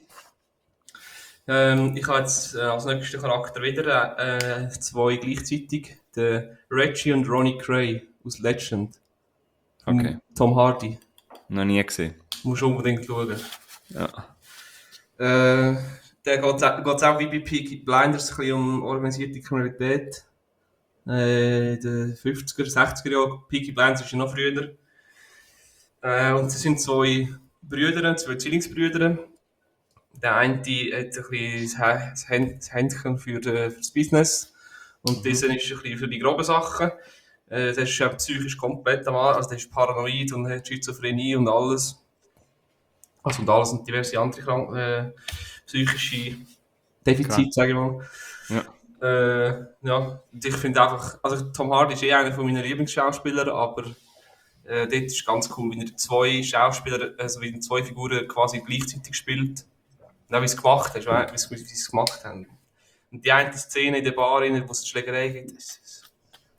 Ähm, ich habe jetzt äh, als nächsten Charakter wieder äh, zwei gleichzeitig. Der Reggie und Ronnie Cray aus Legend. Okay. Tom Hardy. Noch nie gesehen. Musst du unbedingt schauen. Ja. Äh, der geht es auch wie bei Peaky Blinders ein bisschen um organisierte Kriminalität. Äh, in den fünfziger, sechziger Jahren. Peaky Blinders ist ja noch früher. Äh, und sie sind zwei Brüder, zwei Zwillingsbrüder. der eine hat ein bisschen das Händ- das Händchen für, äh, für das Business und dieser ist ein bisschen für die groben Sachen. Äh, der ist ja psychisch komplett am Arsch, also der ist paranoid und hat Schizophrenie und alles. Also und alles und diverse andere Krank äh, psychische Defizite, sage ich mal. Ja. Äh, ja, und ich finde einfach, also Tom Hardy ist eh einer von meinen Lieblingsschauspielern, aber äh, dort ist ganz cool, wie er zwei Schauspieler, also wie er zwei Figuren quasi gleichzeitig spielt. Und auch wie es gemacht hast, wie sie wie sie es gemacht haben. Und die eine Szene in der Bar, rein, wo es die Schlägerei gibt, das ist,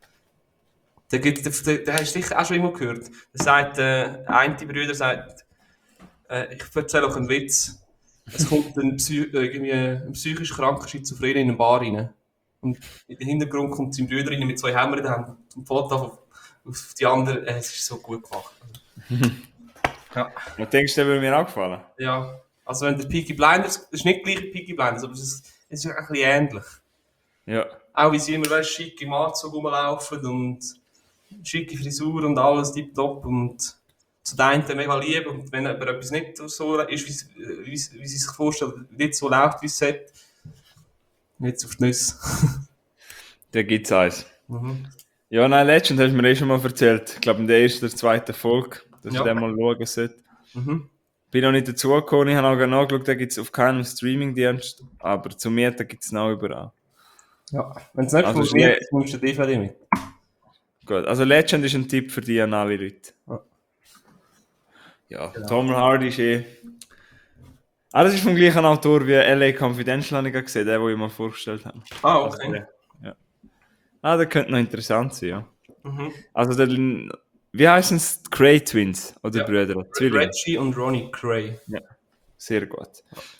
der, gibt- der, der, der hast du sicher auch schon immer gehört. Der sagt, äh, der eine Bruder sagt, äh, ich erzähle euch einen Witz. Es kommt ein, Psy irgendwie ein psychisch kranker Schizophren in eine Bar rein. Und im Hintergrund kommt sein Bruder rein mit zwei Hämmern in der Hand und fährt auf, auf die andere. Äh, es ist so gut gemacht. Ja. Was denkst du, der würde mir auch gefallen? Ja. Also wenn der Peaky Blinders, es ist nicht gleich wie Peaky Blinders, aber es ist, es ist ein bisschen ähnlich. Ja. Auch wie sie immer, weißt, schick im Anzug rumlaufen und schicke Frisur und alles tipptopp und zu den einen mega lieb und wenn aber etwas nicht so ist, wie, sie- wie, sie- wie sie sich vorstellen, nicht so läuft, wie es sollte, jetzt auf die Nüsse. Da gibt's eins. Mhm. Ja, nein, Legend hast du mir eh schon mal erzählt. Ich glaube, in der ersten oder zweiten Folge, dass Ja. ich den mal schauen sollte. Mhm. Bin noch nicht dazugekommen, ich habe auch nachgeschaut, da gibt es auf keinem Streamingdienst, aber zu mir, da gibt es noch überall. Ja. Wenn es nicht Also funktioniert, schnell- nimmst du die D V D mit. Gut, also Legend ist ein Tipp für die an alle Leute. Ja. Ja, Genau. Tom Hardy ist eh... Ah, das ist vom gleichen Autor wie L A Confidential, habe ich gerade gesehen, der, den ich mal vorgestellt habe. Ah, Also okay. der, ja. Ah, der könnte noch interessant sein, ja. Mhm. Also der... Wie heißen es? Cray Twins oder Ja. Brüder? Zwillinge. Reggie und Ronnie Cray. Ja, sehr gut.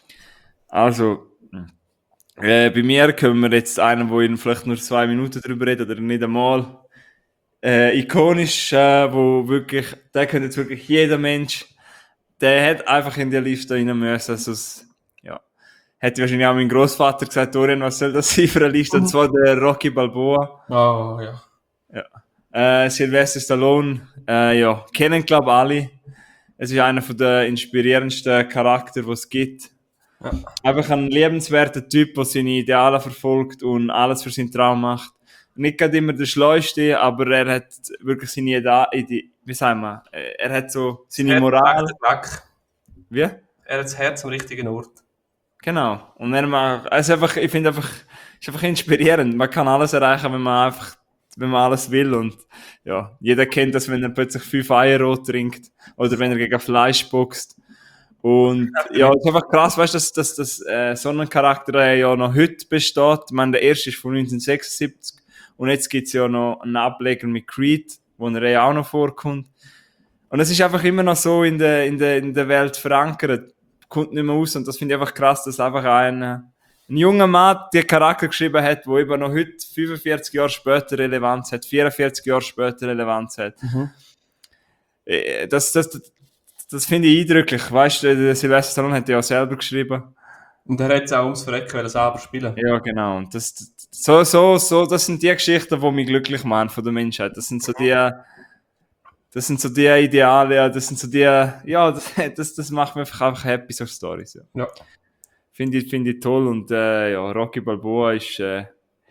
Also, äh, bei mir können wir jetzt einen, wo ich vielleicht nur zwei Minuten drüber rede oder nicht einmal. Äh, ikonisch, äh, wo wirklich, der könnte jetzt wirklich jeder Mensch, der hat einfach in die Liste rein müssen. Also, es- ja, hätte wahrscheinlich auch mein Großvater gesagt, Dorian, was soll das sein für eine Liste? Und zwar der Rocky Balboa. Ah, ja. Äh, Sylvester Stallone, äh, ja, kennen glaube alle. Es ist einer von der inspirierendsten Charakter, die es gibt. Ja. Einfach ein lebenswerter Typ, der seine Ideale verfolgt und alles für seinen Traum macht. Nicht gerade immer der Schleuste, aber er hat wirklich seine Ideale, wie sagen wir, er hat so seine Herz Moral. weg, weg. Wie? Er hat das Herz am richtigen Ort. Genau. Und er macht, also einfach, ich finde einfach, ist einfach inspirierend. Man kann alles erreichen, wenn man einfach, wenn man alles will. Und ja, jeder kennt das, wenn er plötzlich fünf Eierrot trinkt oder wenn er gegen Fleisch boxt. Und ja, es ist einfach krass, weißt du, dass, dass, dass äh, so ein Charakter äh, ja noch heute besteht. Ich meine, der erste ist von neunzehnhundertsechsundsiebzig und jetzt gibt es ja noch einen Ableger mit Creed, wo er ja auch noch vorkommt. Und es ist einfach immer noch so in der, in der, in der Welt verankert. Kommt nicht mehr aus und das finde ich einfach krass, dass einfach ein, ein junger Mann den Charakter geschrieben hat, der eben noch heute fünfundvierzig Jahre später Relevanz hat, vierundvierzig Jahre später Relevanz hat. Mhm. Äh, Das, das, das, das finde ich eindrücklich. Weißt du, der Sylvester Stallone hat ja auch selber geschrieben. Und er hat es auch ums Verrecken wollen selber spielen. Ja, genau. Und das, das, so, so, so, das sind die Geschichten, die mich glücklich machen von der Menschheit. Das sind so die, das sind so die Ideale, ja, das sind so die, ja, das, das, das macht mich einfach, einfach happy, so Storys. Ja. Ja. Finde ich, finde ich toll und äh, ja, Rocky Balboa ist äh, ja,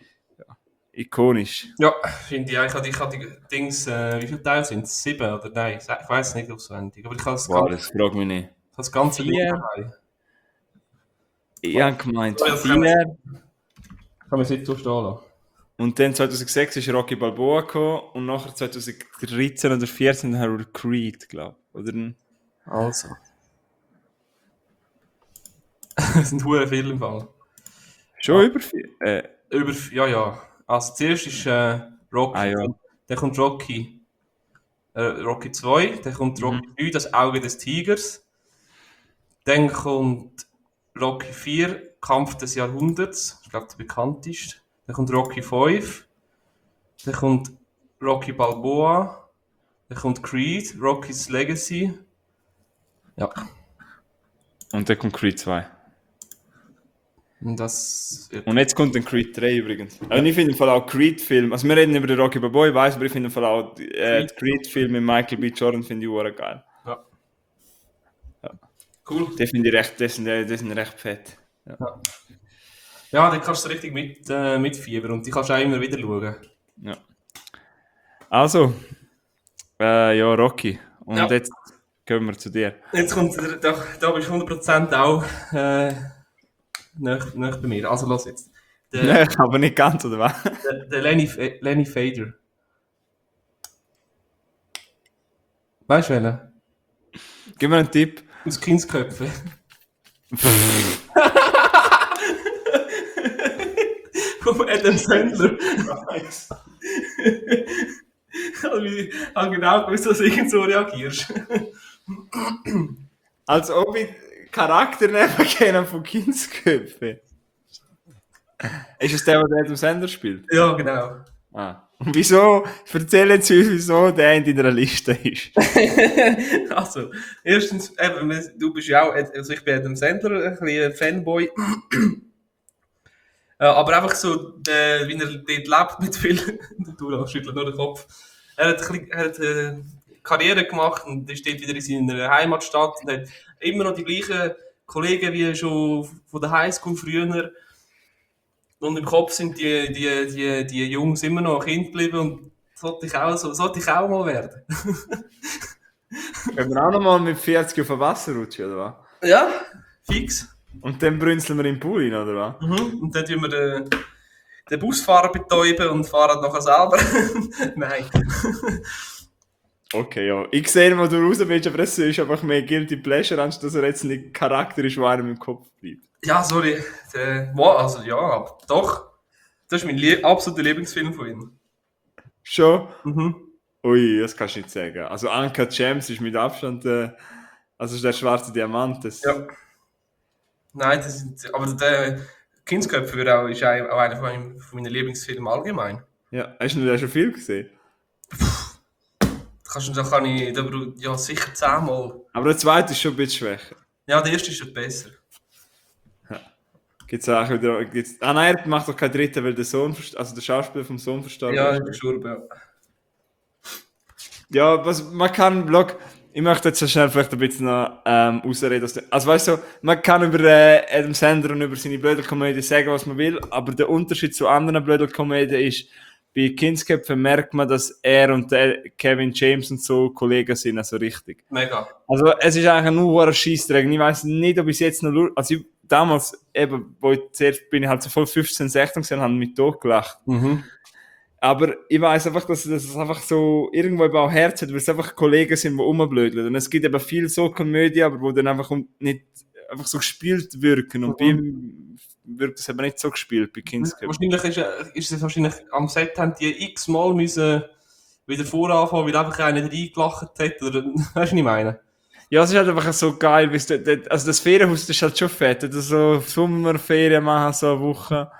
ikonisch. Ja, finde ich. Ich habe die, ich habe die Dings, äh, wie viele Teile sind es? Sieben oder nein? Ich weiß es nicht auswendig. Aber ich habe das, Boah, ganze, das fragt mich nicht. ich habe das ganze Ding Vier. daheim. Ich habe gemeint, Ja, das kann man- vier. Kann man es nicht so stehen lassen. Und dann zweitausendsechs ist Rocky Balboa gekommen und nachher zweitausenddreizehn oder vierzehn haben wir Creed, glaube ich. Oder ein... Also. Das sind hure viele im Fall. Schon über vier? Äh, Über, ja, ja. Also zuerst ist äh, Rocky. Ah, ja. Dann kommt Rocky. Äh, Rocky zwei. Dann kommt Rocky drei, das Auge des Tigers. Dann kommt Rocky vier, Kampf des Jahrhunderts. Ich glaube, der bekannteste. Dann kommt Rocky fünf. Dann kommt Rocky Balboa. Dann kommt Creed, Rocky's Legacy. Ja. und dann kommt Creed zwei. Und das. Und jetzt kommt dann Creed drei übrigens. Und ich finde im Fall auch Creed-Film, also wir reden über den Rocky Balboa, ich weiss, aber ich finde im Fall auch äh, den Creed-Film mit Michael B. Jordan finde ich auch geil. Ja. Ja. Cool. Die finde ich recht, die sind, die sind recht fett. Ja, Ja, ja die kannst du richtig mit, äh, mitfiebern und die kannst du auch immer wieder schauen. ja. Also, äh, ja, Rocky. Und Ja. jetzt kommen wir zu dir. Jetzt kommt, der- da, da bist du hundert Prozent auch äh, nicht, nicht bei mir. Also los jetzt. Der, Nein, aber nicht ganz, oder was? der, der Lenny, Fa- Lenny Fader. Weißt du welchen? Gib mir einen Tipp. Aus Kindsköpfe. Vom Adam Sandler. Also, ich habe genau gewusst, dass du irgend so reagierst. Als ob ich Charakter nehmen kennen von Kindsköpfe. Ist es der, der Adam Sandler spielt? Ja, genau. Ah. Und wieso? Erzähl jetzt uns, wieso der in deiner Liste ist. Also, erstens, eben, du bist ja auch, also ich bin Adam Sandler, ein bisschen ein Fanboy. Äh, aber einfach so, der, wie er dort lebt mit viel, du schüttelst nur den Kopf. Er hat, ein bisschen, er hat äh, Karriere gemacht und ist dort wieder in seiner Heimatstadt und hat immer noch die gleichen Kollegen wie schon von der Highschool früher. Und im Kopf sind die, die, die, die Jungs immer noch ein Kind geblieben und sollte ich auch, so, sollte ich auch mal werden. Können wir auch nochmal mit vierzig auf dem Wasser rutschen, oder was? Ja, fix. Und dann brünzeln wir im Pool rein, oder was? Mhm. Und dann tun wir den, den Busfahrer betäuben und fahren nachher selber. Nein. Okay, ja. Ich sehe, wo du raus willst, aber es ist einfach mehr Guilty Pleasure, anstatt dass er jetzt ein Charakter ist, der einem im Kopf bleibt. Ja, sorry. Der, wow, also ja, aber doch. Das ist mein Lie absoluter Lieblingsfilm von ihm. Schon? Mhm. Ui, das kannst du nicht sagen. Also Uncut Gems ist mit Abstand äh, also ist der schwarze Diamant. Das, Ja. Nein, das sind, aber der Kindsköpfe auch, ist auch einer von meinen, von meinen Lieblingsfilmen allgemein. ja. Hast du den schon viel gesehen? Da kannst du, da kann ich, da, bru- ja, sicher zehnmal. Aber der zweite ist schon ein bisschen schwächer. Ja, der erste ist schon besser. Gibt's auch wieder. Gibt's, ah nein, er macht doch keinen dritten, weil der Sohn, verst- also der Schauspieler vom Sohn verstorben Ja, ist. ist gestorben, ja. Ja, was man kann, Blog, ich möchte jetzt so schnell vielleicht ein bisschen noch ähm, ausreden. Dass der, also weißt du, man kann über äh, Adam Sandler und über seine Blödelkomödie sagen, was man will, aber der Unterschied zu anderen Blödelkomödien ist, bei Kindsköpfen merkt man, dass er und der Kevin James und so Kollegen sind, also richtig. Mega. Also es ist eigentlich nur ein Scheissdreck. Ich weiß nicht, ob ich es jetzt noch lu- also ich, damals, eben, wo ich zuerst bin ich halt so voll fünfzehn, sechzehn gesehen, haben mich totgelacht. Mhm. Aber ich weiß einfach, dass dass es einfach so irgendwo eben auch Herz hat, weil es einfach Kollegen sind, die rumblödeln. Und es gibt eben viel so Komödien, aber wo dann einfach um- nicht einfach so gespielt wirken. Und bei ihm wirkt es eben nicht so gespielt, bei Kindsköpfen. Wahrscheinlich ist, äh, ist es wahrscheinlich am Set haben die x-mal müssen wieder voranfangen, weil einfach einer reingelacht hat. Oder, weißt du, was ich meine? Ja, es ist halt einfach so geil, weil's dort- dort- also das Ferienhaus das ist halt schon fett, das so Sommerferien machen, so eine Woche.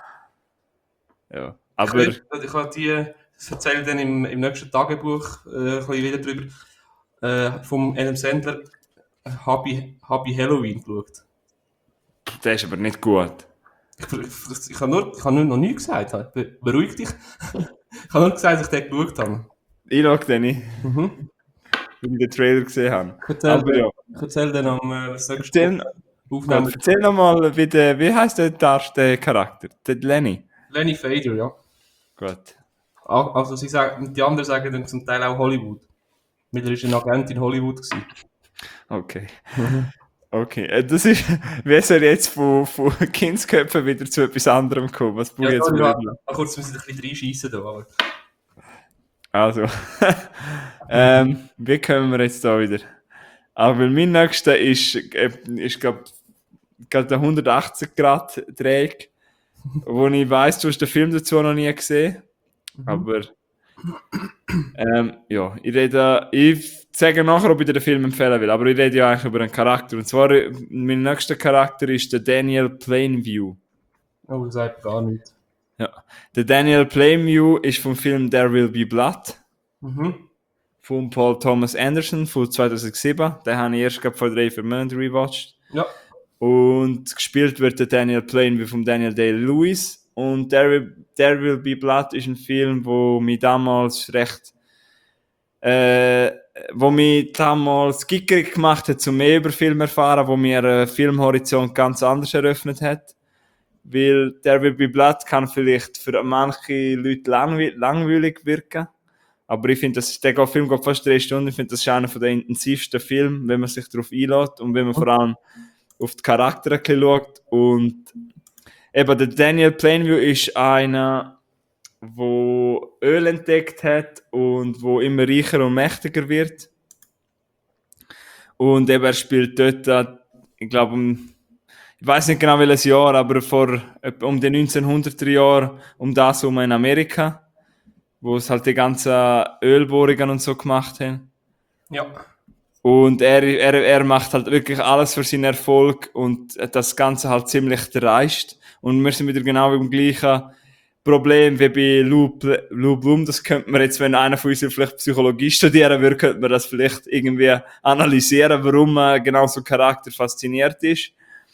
Ja, aber Ich, ich habe die, das erzähle ich dann im, im nächsten Tagebuch äh, ein bisschen wieder drüber, äh, vom Adam Sandler äh, Happy, Happy Halloween geschaut. der ist aber nicht gut. Ich, ich, ich habe nur, ich habe nur noch nichts gesagt. Be- Beruhig dich. Ich habe nur gesagt, dass ich den geschaut habe. Ich schaue den nicht, Mhm. weil ich den Trailer gesehen habe. Ich erzähle Aber ja. ich erzähle dann am äh, nächsten Erzähl, Aufnahme. erzähl nochmal, wie, der- wie heißt der, Darst, der Charakter? Der Lenny. Lenny Fader, ja. Gut. Ah, also sie sagen, die anderen sagen dann zum Teil auch Hollywood. Weil er ist ein Agent in Hollywood gewesen. Okay. Okay, äh, das ist, wie soll jetzt von, von Kindsköpfen wieder zu etwas anderem kommen? Was brauche ich jetzt ja, wieder? ja, ja, kurz müssen wir ein bisschen reinschiessen da, aber... Also, ähm, wie kommen wir jetzt da wieder? Aber weil mein nächster ist, äh, ist glaube ich, der hundertachtzig Grad Dreieck, wo ich weiss, du hast den Film dazu noch nie gesehen. Aber, ähm, ja, ich rede, ich sage nachher, ob ich dir den Film empfehlen will, aber ich rede ja eigentlich über einen Charakter. Und zwar, äh, mein nächster Charakter ist der Daniel Plainview. Oh, das sagt gar nichts. Ja. Der Daniel Plainview ist vom Film There Will Be Blood. Mhm. Von Paul Thomas Anderson von zweitausendsieben. Den habe ich erst gerade vor drei, vier Monaten rewatcht. Ja. Und gespielt wird der Daniel Plainview von Daniel Day-Lewis. Und There Will, There Will Be Blood ist ein Film, wo mich damals recht äh, wo mich damals gickerig gemacht hat, zum mehr über Film erfahren, wo mir einen Filmhorizont ganz anders eröffnet hat. Weil der Will Be Blood kann vielleicht für manche Leute langwe- langweilig wirken. Aber ich finde, der Film geht fast drei Stunden. Ich finde, das ist einer der intensivsten Filme, wenn man sich darauf einlässt und wenn man vor allem auf die Charaktere ein bisschen schaut. Und eben der Daniel Plainview ist einer, der Öl entdeckt hat und wo immer reicher und mächtiger wird. Und eben er spielt dort, ich glaube, um, ich weiß nicht genau welches Jahr, aber vor um die neunzehnhunderter Jahre, um das herum in Amerika, wo es halt die ganzen Ölbohrungen und so gemacht haben. Ja. Und er, er, er macht halt wirklich alles für seinen Erfolg und das Ganze halt ziemlich dreist. Und wir sind wieder genau beim gleichen Problem wie bei Lou, Lou Bloom. Das könnte man jetzt, wenn einer von uns vielleicht Psychologie studieren würde, könnte man das vielleicht irgendwie analysieren, warum man genau so Charakter fasziniert ist.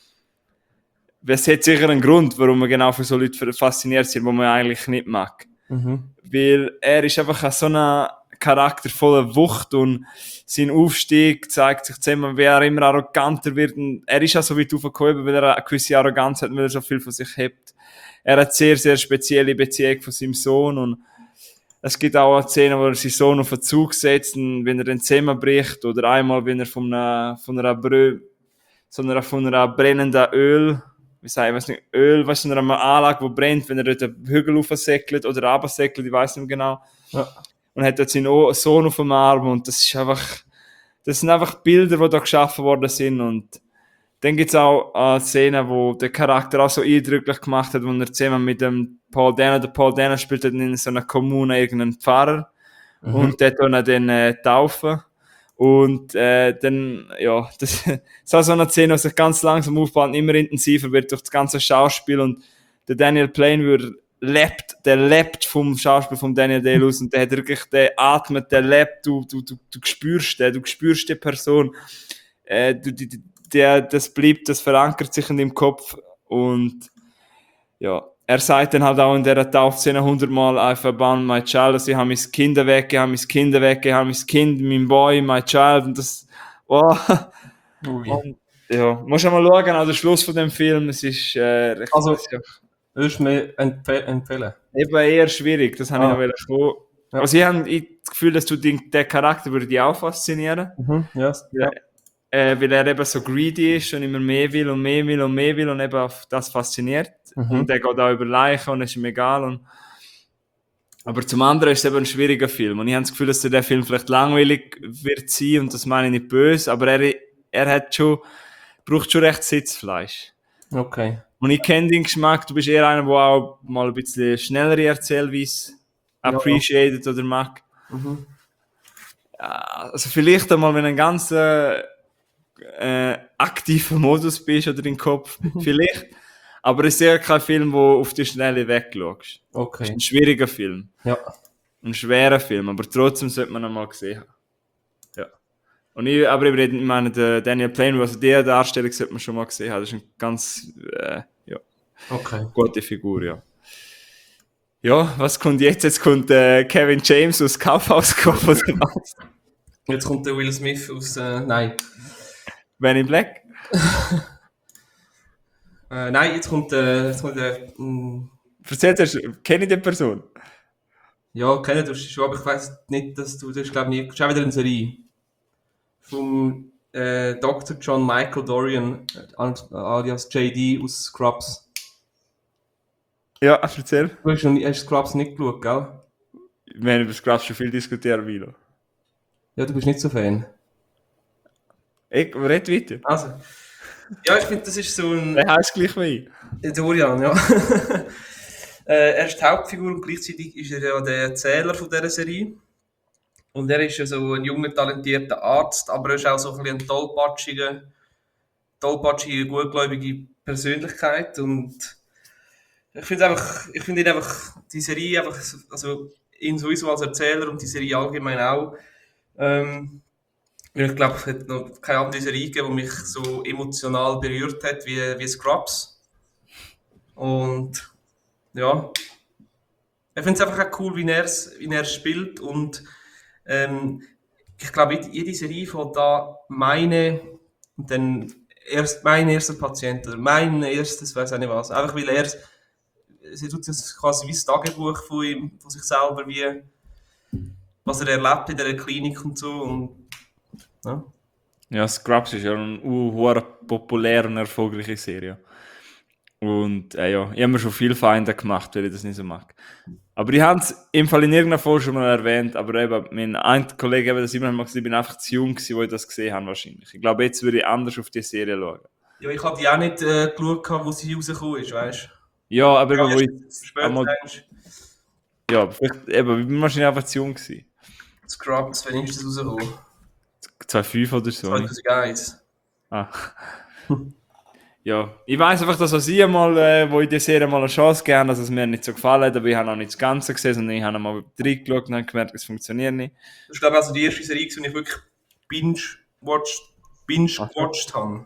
Es hat sicher einen Grund, warum man genau für so Leute fasziniert sind, die man eigentlich nicht mag. Mhm. Weil er ist einfach so ein Charakter voller Wucht und sein Aufstieg zeigt sich zusammen, wie er immer arroganter wird. Und er ist auch so weit aufgehoben, weil er eine gewisse Arroganz hat, weil er so viel von sich hat. Er hat sehr, sehr spezielle Beziehung von seinem Sohn und es gibt auch eine Szene, wo er seinen Sohn auf den Zug setzt und wenn er den zusammenbricht oder einmal, wenn er von einer, von einer, Brö, so einer, von einer brennenden Öl, wie sage ich, weiß nicht, Öl, was in einer Anlage, wo brennt, wenn er dort einen Hügel aufsäckelt oder runtersäckelt, ich weiß nicht genau. Ja. Und hat dort seinen Sohn auf dem Arm und das ist einfach, das sind einfach Bilder, die da geschaffen worden sind und dann gibt's auch eine Szene, wo der Charakter auch so eindrücklich gemacht hat, wo er zusammen mit dem Paul Dano, der Paul Dano spielt dann in so einer Kommune irgendeinen Pfarrer mhm. und der tut ihn dann äh, taufen und äh, dann, ja, das ist auch so eine Szene, die sich ganz langsam aufbaut und immer intensiver wird durch das ganze Schauspiel und der Daniel Plainview lebt, der lebt vom Schauspiel von Daniel Day-Lewis und der hat wirklich, der atmet, der lebt, du, du, du, du spürst den, du spürst die Person, äh, du, die, der, das bleibt, das verankert sich in dem Kopf und ja, er sagt dann halt auch in dieser Taufszene hundertmal I forbanned my child, also ich habe mein Kind weg, ich habe mein Kind weg, ich habe mein Kind, mein Boy, my child und das, oh, und, ja, musst du mal schauen, an den Schluss von dem Film, es ist, äh, recht, also, es ist ja, würdest du mir empf- empfehlen? Eben eher schwierig, das habe ah. ich noch wollen. Ja. Also ich habe das Gefühl, dass du den, den Charakter würde dich auch faszinieren. Mhm, yes. ja. Äh, weil er eben so greedy ist und immer mehr will und mehr will und mehr will und eben auf das fasziniert. Mhm. Und er geht auch über Leichen und ist ihm egal. Und aber zum anderen ist es eben ein schwieriger Film. Und ich habe das Gefühl, dass der Film vielleicht langweilig wird sein und das meine ich nicht böse, aber er, er hat schon, braucht schon recht Sitzfleisch. Okay. Und ich kenne den Geschmack, du bist eher einer, der auch mal ein bisschen schnellere Erzählweise appreciated ja. oder mag. Mhm. Also vielleicht einmal, wenn du einen ganz äh, aktiven Modus bist oder im Kopf, mhm. vielleicht. Aber es ist eher kein Film, wo auf die Schnelle wegschaust. Okay. Es ist ein schwieriger Film. Ja. Ein schwerer Film, aber trotzdem sollte man ihn mal gesehen haben. Ja. Und ich, aber ich meine, der Daniel Plainview, also die Darstellung sollte man schon mal gesehen haben. Das ist eine ganz äh, ja, okay. gute Figur, ja. Ja, was kommt jetzt? Jetzt kommt äh, Kevin James aus Kaufhaus gekommen, oder was? Jetzt kommt der Will Smith aus, äh, nein. Ben in Black? äh, nein, jetzt kommt der, äh, jetzt kommt der, mh... Erzähl zuerst, kenne ich die Person? Ja, kenne du schon, aber ich weiss nicht, dass du, das ist glaube ich nicht, das ist auch wieder eine Serie. Vom äh, Doktor John Michael Dorian, alias J D aus Scrubs. Ja, erzähl. Du hast, schon, hast Scrubs nicht geschaut, gell? Wir haben über Scrubs schon viel diskutiert, Milo. Ja, du bist nicht so Fan. Ich red weiter. Also, ja, ich finde, das ist so ein... Der heißt gleich wie ich. Dorian, ja. äh, er ist die Hauptfigur und gleichzeitig ist er ja der Erzähler von dieser Serie. Und er ist ja so ein junger, talentierter Arzt, aber er ist auch so ein bisschen eine tollpatschige, tollpatschige, gutgläubige Persönlichkeit und ich finde einfach, ich finde ihn einfach, die Serie einfach, also ihn sowieso als Erzähler und die Serie allgemein auch, ähm, ich glaube, es hat noch keine andere Serie gegeben, die mich so emotional berührt hat wie, wie Scrubs. Und ja, ich finde es einfach auch cool, wie er es wie er spielt und ähm, ich glaube, jede Serie von da meine und dann erst mein erster Patient oder mein erstes, weiß auch nicht was. Einfach weil er, sie tut das quasi wie das Tagebuch von ihm, von sich selber, wie, was er erlebt in der Klinik und so. Und, ja. Ja, Scrubs ist ja eine uh, populäre und erfolgreiche Serie. Und äh, ja, ich habe mir schon viele Feinde gemacht, weil ich das nicht so mag. Aber ich habe es im Fall in irgendeiner Folge schon mal erwähnt, aber eben, mein ein Kollege hat das immer gesagt, ich bin einfach zu jung gewesen, wo ich das gesehen habe wahrscheinlich. Ich glaube, jetzt würde ich anders auf die Serie schauen. Ja, ich habe die auch nicht äh, geschaut, wo sie rausgekommen ist, weißt du? Ja, aber eben, wo ich Später einmal, denkst, ja, vielleicht, eben, ich bin wahrscheinlich einfach zu jung gewesen. Scrubs, wann ist das rausgekommen? zweitausendfünf oder so. nicht? zweitausendeins. Ah. Ja, ich weiss einfach, dass auch ich einmal, äh, wo ich die Serie mal eine Chance gegeben habe, dass es mir nicht so gefallen hat, aber ich habe auch nicht das Ganze gesehen, sondern ich habe mal reingeschaut und habe gemerkt, es funktioniert nicht. Das ist, glaube ich, also die erste Serie, die ich wirklich binge-watched binge-watched habe.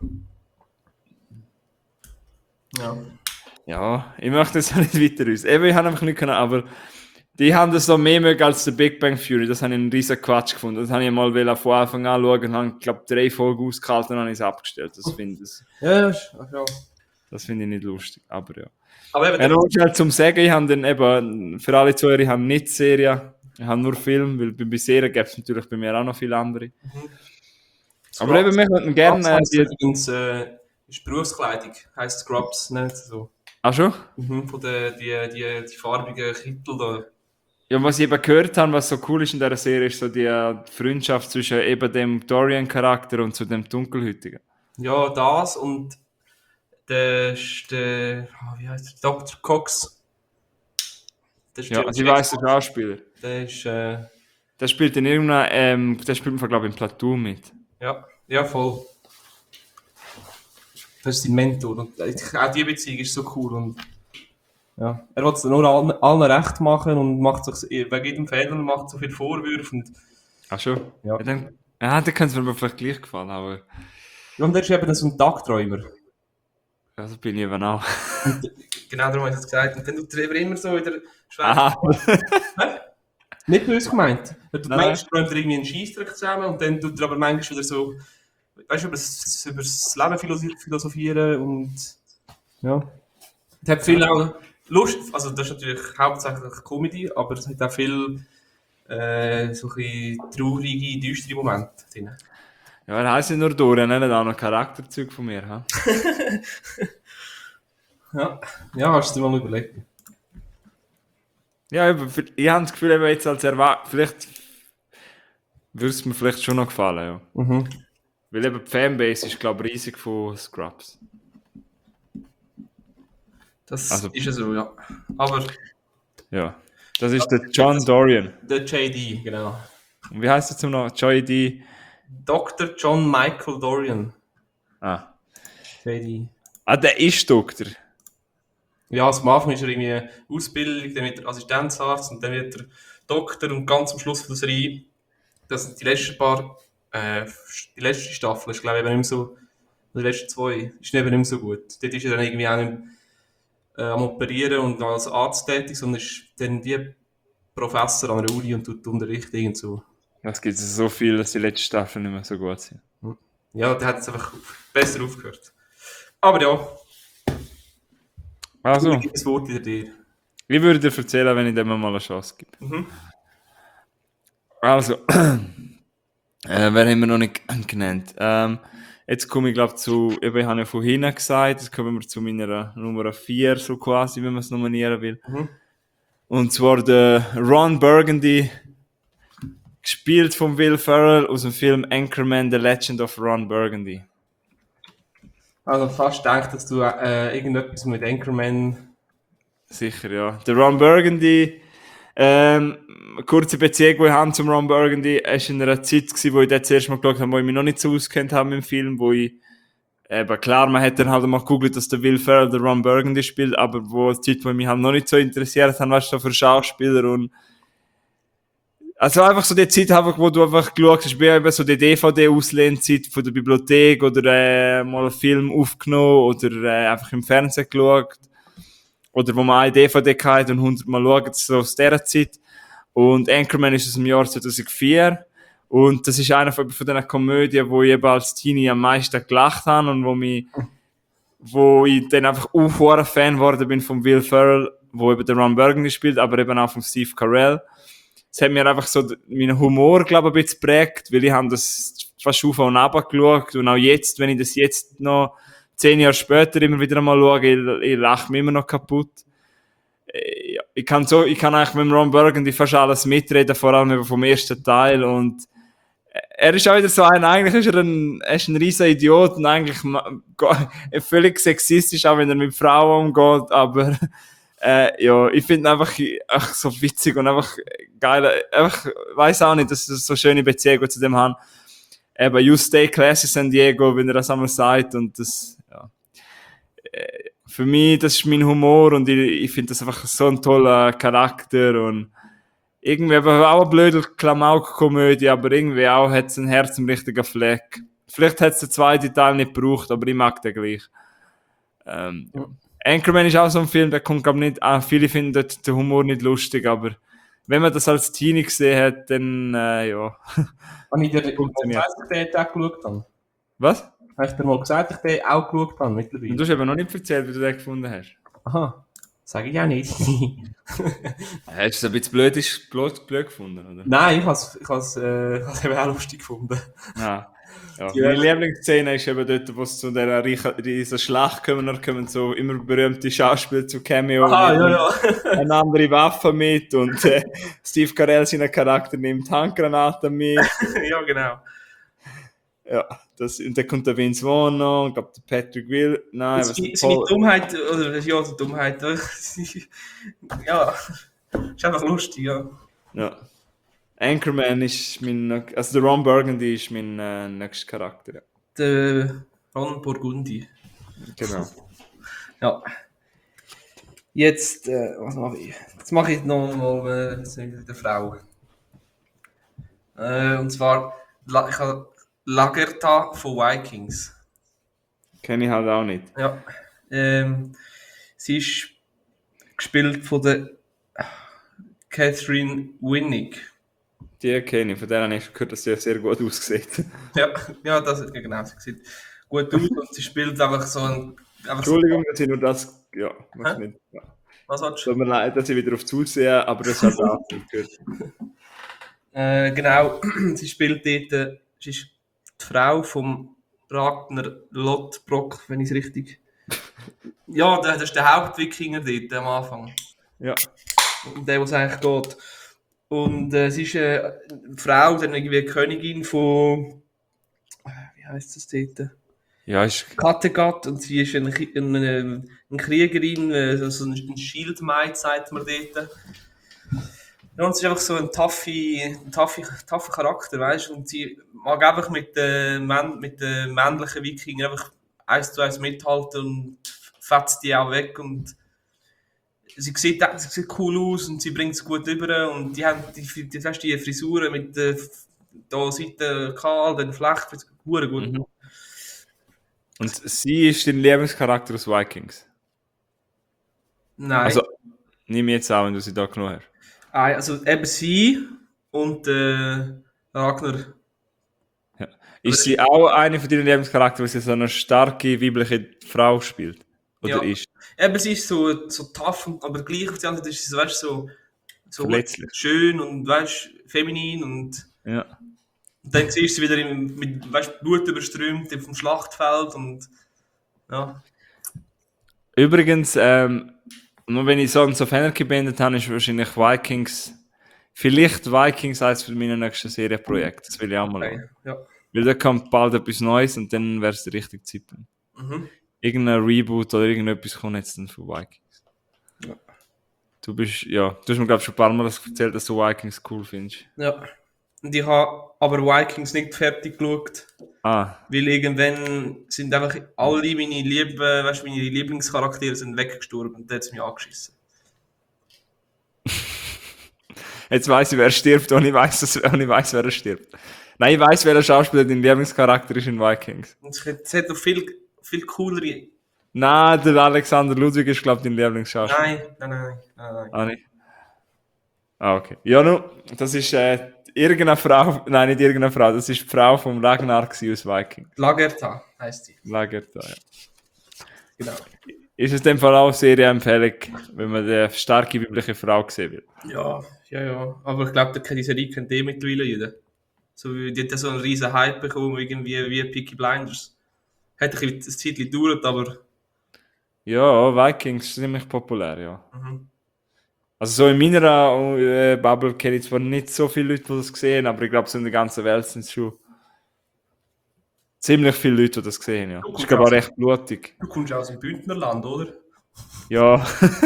Ja. Ja, ich möchte das auch nicht weiter aus. Eben, ich habe einfach nicht können, aber die haben das so mehr mögen als der Big Bang Theory. Das habe ich einen riesen Quatsch gefunden. Das habe ich mal wollen von Anfang an schauen und habe, glaube drei Folgen ausgehalten und dann habe ich es abgestellt. Das finde ich, Ja, das, ja. das finde ich nicht lustig, aber ja. Aber eben, Ja, noch schnell zum Sagen, ich habe dann eben, für alle Zuhörer, ich habe nicht Serie, ich habe nur Film, weil bei Serien gibt es natürlich bei mir auch noch viele andere. Mhm. Aber eben, wir könnten gerne... Äh, die, übrigens, äh, ist Berufskleidung, heisst Scrubs, nicht so. Ach schon? Mhm, von der, die, die, die farbigen Kittel da. Ja, was ich eben gehört habe, was so cool ist in dieser Serie, ist so die Freundschaft zwischen eben dem Dorian-Charakter und zu dem Dunkelhütigen. Ja, das und der, der oh, wie heißt der? Doktor Cox. Der Ja, also ich weiss, der Schauspieler. Der ist, äh, der spielt in irgendeiner, ähm, der spielt, glaube ich, im Platoon mit. Ja, ja, voll. Das ist sein Mentor. Und auch die Beziehung ist so cool. Und, ja. Er will es nur allen, allen recht machen und macht sich wegen jedem Fehler und macht so viele Vorwürfe. Und, ach schon? Ja. Ja, dann, ja, dann könnte es mir vielleicht gleich gefallen, aber... Ja, und er ist eben so ein Tagträumer. Ja, so bin ich eben auch. Und, genau darum habe ich das gesagt. Und dann tut er immer so wieder Aha. Nicht böse gemeint. Er tut Nein. manchmal träumt er irgendwie einen Scheissdreck zusammen und dann tut er aber manchmal wieder so, weißt du, über das, über das Leben philosophieren und ja. Es hat viel auch Lust, also das ist natürlich hauptsächlich Comedy, aber es hat auch viel äh, so ein bisschen traurige, düstere Momente drin. Ja, er heisst ja nur Dorian, er hat auch noch Charakterzüge von mir. Ha? Ja, ja, hast du dir mal überlegt. Ja, ich habe das Gefühl, eben jetzt als Erwachsener, vielleicht würde es mir vielleicht schon noch gefallen, ja. Mhm. Weil eben die Fanbase ist, glaube ich, riesig von Scrubs. Das Also- ist ja so, ja. Aber Ja. Das ist der John Dorian. der J D, genau. Und wie heißt er zum noch? Joy D. Doktor John Michael Dorian. Ah. J D. Ah, der ist Doktor. Ja, also am Anfang ist er irgendwie Ausbildung, dann wird er Assistenzarzt und dann wird er Doktor und ganz am Schluss von der Serie, das sind die letzten paar, äh, die letzte Staffel ist glaube ich eben nicht mehr so, die letzten zwei, ist eben nicht mehr so gut. Dort ist er dann irgendwie auch nicht mehr, äh, am Operieren und als Arzt tätig, sondern ist dann wie Professor an der Uni und tut unterrichten und so. Es gibt so viel, dass die letzten Staffeln nicht mehr so gut sind. Ja, der hat jetzt einfach besser aufgehört. Aber ja, Also, ich gebe das Wort wieder dir. ich würde dir erzählen, wenn ich dem mal eine Chance gebe. Mhm. Also, äh, wer haben wir noch nicht genannt? Ähm, jetzt komme ich, glaube zu, eben, ich habe ja vorhin gesagt, jetzt kommen wir zu meiner Nummer vier, so quasi, wenn man es nominieren will. Mhm. Und zwar der Ron Burgundy, gespielt von Will Ferrell aus dem Film Anchorman, The Legend of Ron Burgundy. Also fast gedacht, dass du äh, irgendetwas mit Anchorman... Sicher, ja. Der Ron Burgundy, ähm, eine kurze Beziehung, die ich habe zum Ron Burgundy, war in einer Zeit, gewesen, wo ich das erste Mal geschaut habe, wo ich mich noch nicht so auskennt habe im Film, wo ich, eben klar, man hat dann halt mal gegoogelt, dass der Will Ferrell der Ron Burgundy spielt, aber wo eine Zeit, wo ich mich halt noch nicht so interessiert habe, was da für Schauspieler und also einfach so die Zeit, einfach, wo du einfach geschaut hast, wie eben so die D V D-Auslehnzeit von der Bibliothek oder äh, mal einen Film aufgenommen oder äh, einfach im Fernsehen geschaut. Oder wo man eine D V D hatte und hundert Mal schaut, so aus dieser Zeit. Und Anchorman ist aus dem Jahr zweitausendvier. Und das ist einer von, von diesen Komödien, wo ich eben als Teenie am meisten gelacht habe und wo mich, wo ich dann einfach auch ein Fan geworden bin von Will Ferrell, wo eben der Ron Burgundy spielt, aber eben auch von Steve Carell. Das hat mir einfach so meinen Humor, glaube ich, ein bisschen geprägt, weil ich habe das fast auf und runter geschaut und auch jetzt, wenn ich das jetzt noch zehn Jahre später immer wieder mal schaue, ich, ich lache mich immer noch kaputt. Ich kann so, ich kann eigentlich mit dem Ron Burgundy fast alles mitreden, vor allem vom ersten Teil und er ist auch wieder so ein, eigentlich ist er ein, er ist ein riesen Idiot und eigentlich völlig sexistisch, auch wenn er mit Frauen umgeht, aber äh, ja, ich finde ihn einfach, einfach so witzig und einfach geil, einfach, weiss auch nicht, dass ich so schöne Beziehungen zu dem haben. Eben, you stay classy San Diego, wenn er das einmal sagt und das, ja. Für mich, das ist mein Humor und ich, ich finde das einfach so ein toller Charakter und irgendwie aber auch eine blöde Klamauk-Komödie, aber irgendwie auch hat es ein Herz im richtigen Fleck. Vielleicht hat es den zweiten Teil nicht gebraucht, aber ich mag den gleich. Ähm, ja. Anchorman ist auch so ein Film, der kommt glaube nicht, ah, viele finden den Humor nicht lustig, aber wenn man das als Teenie gesehen hat, dann, äh, ja. Habe ich dir gesagt, dass ich den auch geschaut habe? Was? Hast du dir mal gesagt, dass ich den auch geschaut habe mittlerweile? Du hast aber noch nicht erzählt, wie du den gefunden hast. Aha, sage ich auch nicht. Hast du es ein bisschen blöd, ist, blöd, blöd gefunden, oder? Nein, ich habe es ich has, äh, eben auch lustig gefunden. Ah. Ja. Die Meine Lieblingsszene ist eben dort, wo sie zu dieser riesen Schlacht kommen, da kommen so immer berühmte Schauspieler zu Cameo. Ah, ja, ja. Eine andere Waffe mit und äh, Steve Carell, seinen Charakter, nimmt Handgranaten mit. Ja, genau. Ja, das, und dann kommt der Vince Vaughn noch, ich glaube der Patrick Will. Nein, was ist seine Dummheit, oder ja, die Dummheit, ja, ist einfach lustig, ja. Ja. Anchorman ist mein, also der Ron Burgundy ist mein äh, nächster Charakter. Ja. Der Ron Burgundy. Genau. Ja. Jetzt, äh, was mache ich? Jetzt mache ich noch mal äh, mit der Frau. Äh, und zwar, ich habe Lagertha von Vikings. Kenne ich halt auch nicht. Ja. Ähm, sie ist gespielt von der Catherine Winnick. Die kenne ich, von der habe ich gehört, dass sie sehr gut aussieht. Ja, ja, das ist genau, sie sieht gut aus und sie spielt einfach so ein... Einfach Entschuldigung, so, dass ich nur das... Ja, mach nicht. Ja. Was hast du? Tut mir leid, dass ich wieder auf Zusehe, aber das hat auch nicht gehört. Äh, genau, sie spielt dort... Äh, sie ist die Frau vom Ragnar Lothbrok, wenn ich es richtig... Ja, das ist der Hauptwikinger dort am Anfang. Ja. Um den, was eigentlich geht. Und äh, sie ist äh, eine Frau, dann irgendwie eine Königin von, wie heisst das dort? Ja, ist... Kattegat, und sie ist eine, eine, eine Kriegerin, also ein Shieldmaid, sagt man dort. Ja, und sie ist einfach so ein tougher, ein tougher, tougher Charakter, weißt du? Und sie mag einfach mit den äh, mit äh, männlichen Wikingern einfach eins zu eins mithalten und fetzt die auch weg. Und sie sieht, sie sieht cool aus und sie bringt es gut rüber. Und die haben die, die, die, die Frisuren mit der äh, Seite kahl, dann Flecht, gut. Mhm. Und sie ist dein Lieblingscharakter aus Vikings? Nein. Also, nehme ich jetzt auch, wenn du sie da genommen hast. Also eben sie und äh, Ragnar. Ja. Ist sie auch eine von deinen Lieblingscharakter, weil sie so eine starke, weibliche Frau spielt? Oder ja. ist? Eben, sie ist so, so tough, und, aber gleich auf die andere Seite ist sie, weißt, so, so schön und weißt, feminin und, ja. Und dann siehst du sie wieder im, mit weißt, Blut überströmt auf dem Schlachtfeld und ja. Übrigens, ähm, nur wenn ich so an Sofaner gebändet habe, ist wahrscheinlich Vikings, vielleicht Vikings eines von meinen nächsten Serienprojekten. Das will ich auch mal okay. Ja. Weil da kommt bald etwas Neues und dann wäre es der richtige Zeitpunkt. Mhm. Irgendein Reboot oder irgendetwas kommt jetzt dann von Vikings. Ja. Du bist, ja, du hast mir glaube ich schon ein paar Mal erzählt, dass du Vikings cool findest. Ja. Und ich habe aber Vikings nicht fertig geschaut. Ah. Weil irgendwann sind einfach alle meine Lieben, weißt, meine Lieblingscharaktere sind weggestorben und dann hat es mich angeschissen. Jetzt weiss ich, wer stirbt und ich weiss, dass, und ich weiss, wer stirbt. Nein, ich weiss, welcher Schauspieler dein Lieblingscharakter ist in Vikings. Es hat noch viel, viel coolere. Nein, der Alexander Ludwig ist, glaube ich, dein Lieblingsschauspieler. Nein, nein, nein, nein, nein. Ah, nicht? Ah, okay. Ja, no, das ist, äh, irgendeine Frau, nein, nicht irgendeine Frau, das ist die Frau vom Ragnar gewesen aus Viking. Lagertha heisst sie. Lagertha, ja. Genau. Ist es in dem Fall auch sehr Empfehlung, wenn man eine starke weibliche Frau sehen will? Ja, ja, ja. Aber ich glaube, diese Serie kennt eh mittlerweile jeder. So wie, die hat ja so einen riesen Hype bekommen, irgendwie wie Peaky Blinders. Hat ein bisschen eine Zeit gedauert, aber... Ja, Vikings ist ziemlich populär, ja. Mhm. Also so in meiner äh, Bubble kenne ich zwar nicht so viele Leute, die das gesehen haben, aber ich glaube, so in der ganzen Welt sind es schon ziemlich viele Leute, die das gesehen haben, ja. Das ist glaube ich auch recht blutig. Du kommst aus dem Bündnerland, oder? Ja.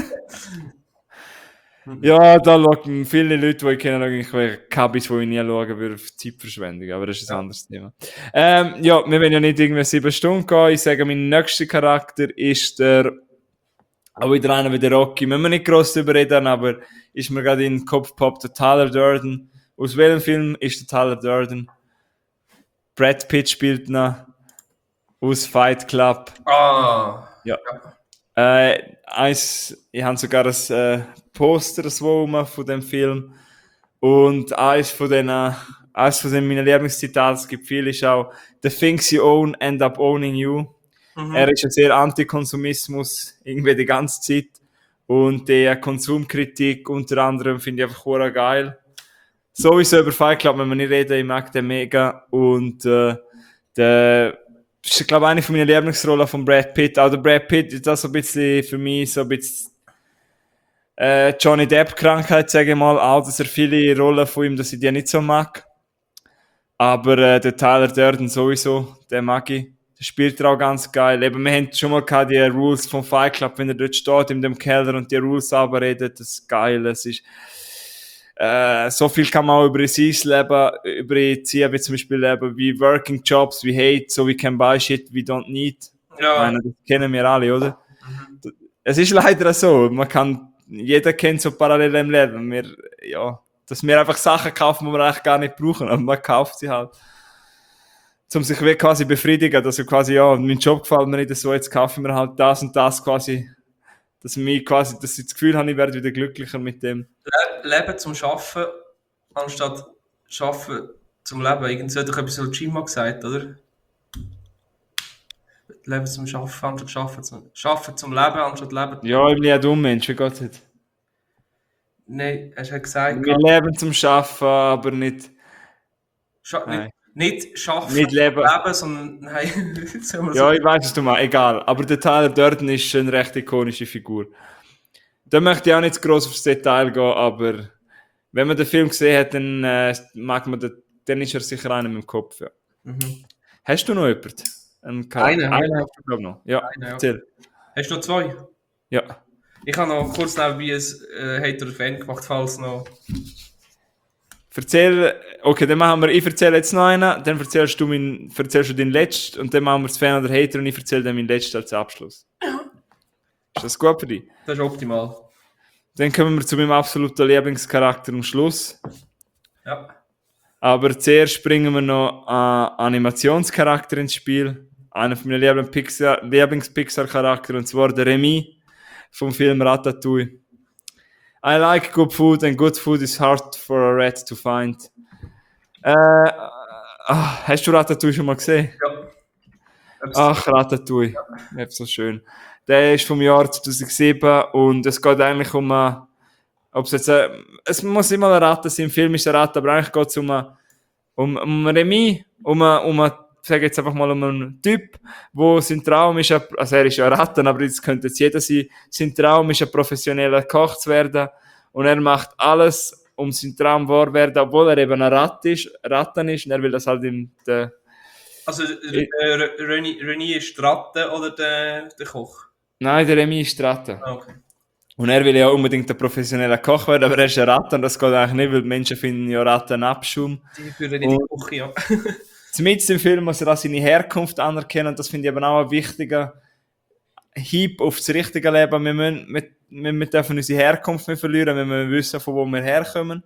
Ja, da schauen viele Leute, die ich kenne, eigentlich Kabis, die ich nie schauen würde, auf Zeitverschwendung, aber das ist ein ja. anderes Thema. Ähm, ja, wir werden ja nicht irgendwie sieben Stunden gehen. Ich sage, mein nächster Charakter ist der, auch wieder einer wie der Rocky. Müssen wir nicht gross darüber reden, aber ist mir gerade in den Kopf gepoppt, der Tyler Durden. Aus welchem Film ist der Tyler Durden? Brad Pitt spielt noch. Aus Fight Club. Ah! Ja. Äh, eins, ich habe sogar ein äh, Poster das von dem Film und eins von den eins von den meinen Lieblingszitaten, es gibt viele, ist auch "The things you own end up owning you". Mhm. Er ist ja sehr Antikonsumismus irgendwie die ganze Zeit und die Konsumkritik unter anderem finde ich einfach hure geil. Sowieso über Fight Club, wenn wir nicht reden, ich mag den mega und äh, der das ist, glaube ich, eine von meinen Lieblingsrollen von Brad Pitt. Auch der Brad Pitt ist das so ein bisschen für mich so ein bisschen äh, Johnny Depp-Krankheit, sage ich mal. Auch, dass er viele Rollen von ihm, dass ich die nicht so mag. Aber äh, der Tyler Durden sowieso, den mag ich. Der spielt er auch ganz geil. Eben, wir haben schon mal gehabt, die Rules vom Fight Club, wenn er dort steht in dem Keller und die Rules aber redet, das ist geil. Es ist Äh, so viel kann man auch über sein Leben überziehen, wie zum Beispiel eben wie Working Jobs, wie Hate, so wie Can Buy Shit, we don't need. Ja. Ich meine, das kennen wir alle, oder? Mhm. Es ist leider so, man kann, jeder kennt so Parallelen im Leben. Wir, ja, dass wir einfach Sachen kaufen, die wir eigentlich gar nicht brauchen, aber man kauft sie halt. Um sich wie quasi befriedigen, dass also quasi, ja, mein Job gefällt mir nicht so, jetzt kaufen wir halt das und das quasi. Dass ich quasi, dass ich das Gefühl habe, ich werde wieder glücklicher mit dem. Leben zum Schaffen, anstatt Schaffen zum Leben. Irgendwie hat doch etwas so Jim mal gesagt, oder? Leben zum Schaffen, anstatt Schaffen zum, Schaffen zum Leben, anstatt Leben zum... Ja, ich bin ja ein dummer Mensch, wie geht's jetzt? Nein, er hat gesagt... Wir leben zum Schaffen, aber nicht... Scha nicht, nicht Schaffen nicht leben. zum Leben, sondern... Nein, ja, so ich weiß es du mal, egal. Aber der Tyler Durden ist eine recht ikonische Figur. Da möchte ich auch nicht zu gross aufs Detail gehen, aber wenn man den Film gesehen hat, dann äh, mag man den, dann ist er sicher einer im Kopf. Ja. Mhm. Hast du noch jemanden? Einen Einen, einen hast du, glaube ich, noch. Ja, eine, ja. Erzähl. Hast du noch zwei? Ja. Ich habe noch kurz nebenbei ein äh, Hater-Fan gemacht, falls noch... Erzähl, okay, dann machen wir, ich erzähle jetzt noch einen, dann erzählst du, mein, erzählst du den letzten und dann machen wir das Fan oder Hater und ich erzähle dann meinen letzten als Abschluss. Ja. Ist das gut für dich? Das ist optimal. Dann kommen wir zu meinem absoluten Lieblingscharakter am Schluss. Ja. Aber zuerst bringen wir noch einen Animationscharakter ins Spiel. Einer von meinen Lieblings-Pixar-Charakter, und zwar der Remy vom Film Ratatouille. I like good food and good food is hard for a rat to find. Äh, ach, hast du Ratatouille schon mal gesehen? Ja. Ach, Ratatouille. Ja. So schön. Der ist vom Jahr zweitausendsieben und es geht eigentlich um eine, ob es jetzt eine, es muss immer eine Ratte sein, im Film ist eine Ratte, aber eigentlich geht es um eine, um, um Remy, um eine, um eine, ich sage jetzt einfach mal um einen Typ, wo sein Traum ist, also er ist ja eine Ratte, aber jetzt könnte jetzt jeder sein, sein Traum ist, ein professioneller Koch zu werden und er macht alles, um seinen Traum wahr zu werden, obwohl er eben eine Ratte ist, Ratte ist und er will das halt in der... Also René ist die Ratte oder der, der Koch? Nein, der Remy ist die Ratte. Okay. Und er will ja unbedingt ein professioneller Koch werden, aber er ist eine Ratte und das geht eigentlich nicht, weil die Menschen finden ja Ratten Abschaum. Die führen nicht in die Küche, ja. Zumindest im Film muss er auch seine Herkunft anerkennen und das finde ich eben auch ein wichtiger Hieb auf das richtige Leben. Wir, müssen, wir, wir dürfen unsere Herkunft nicht verlieren, wir müssen wissen, von wo wir herkommen.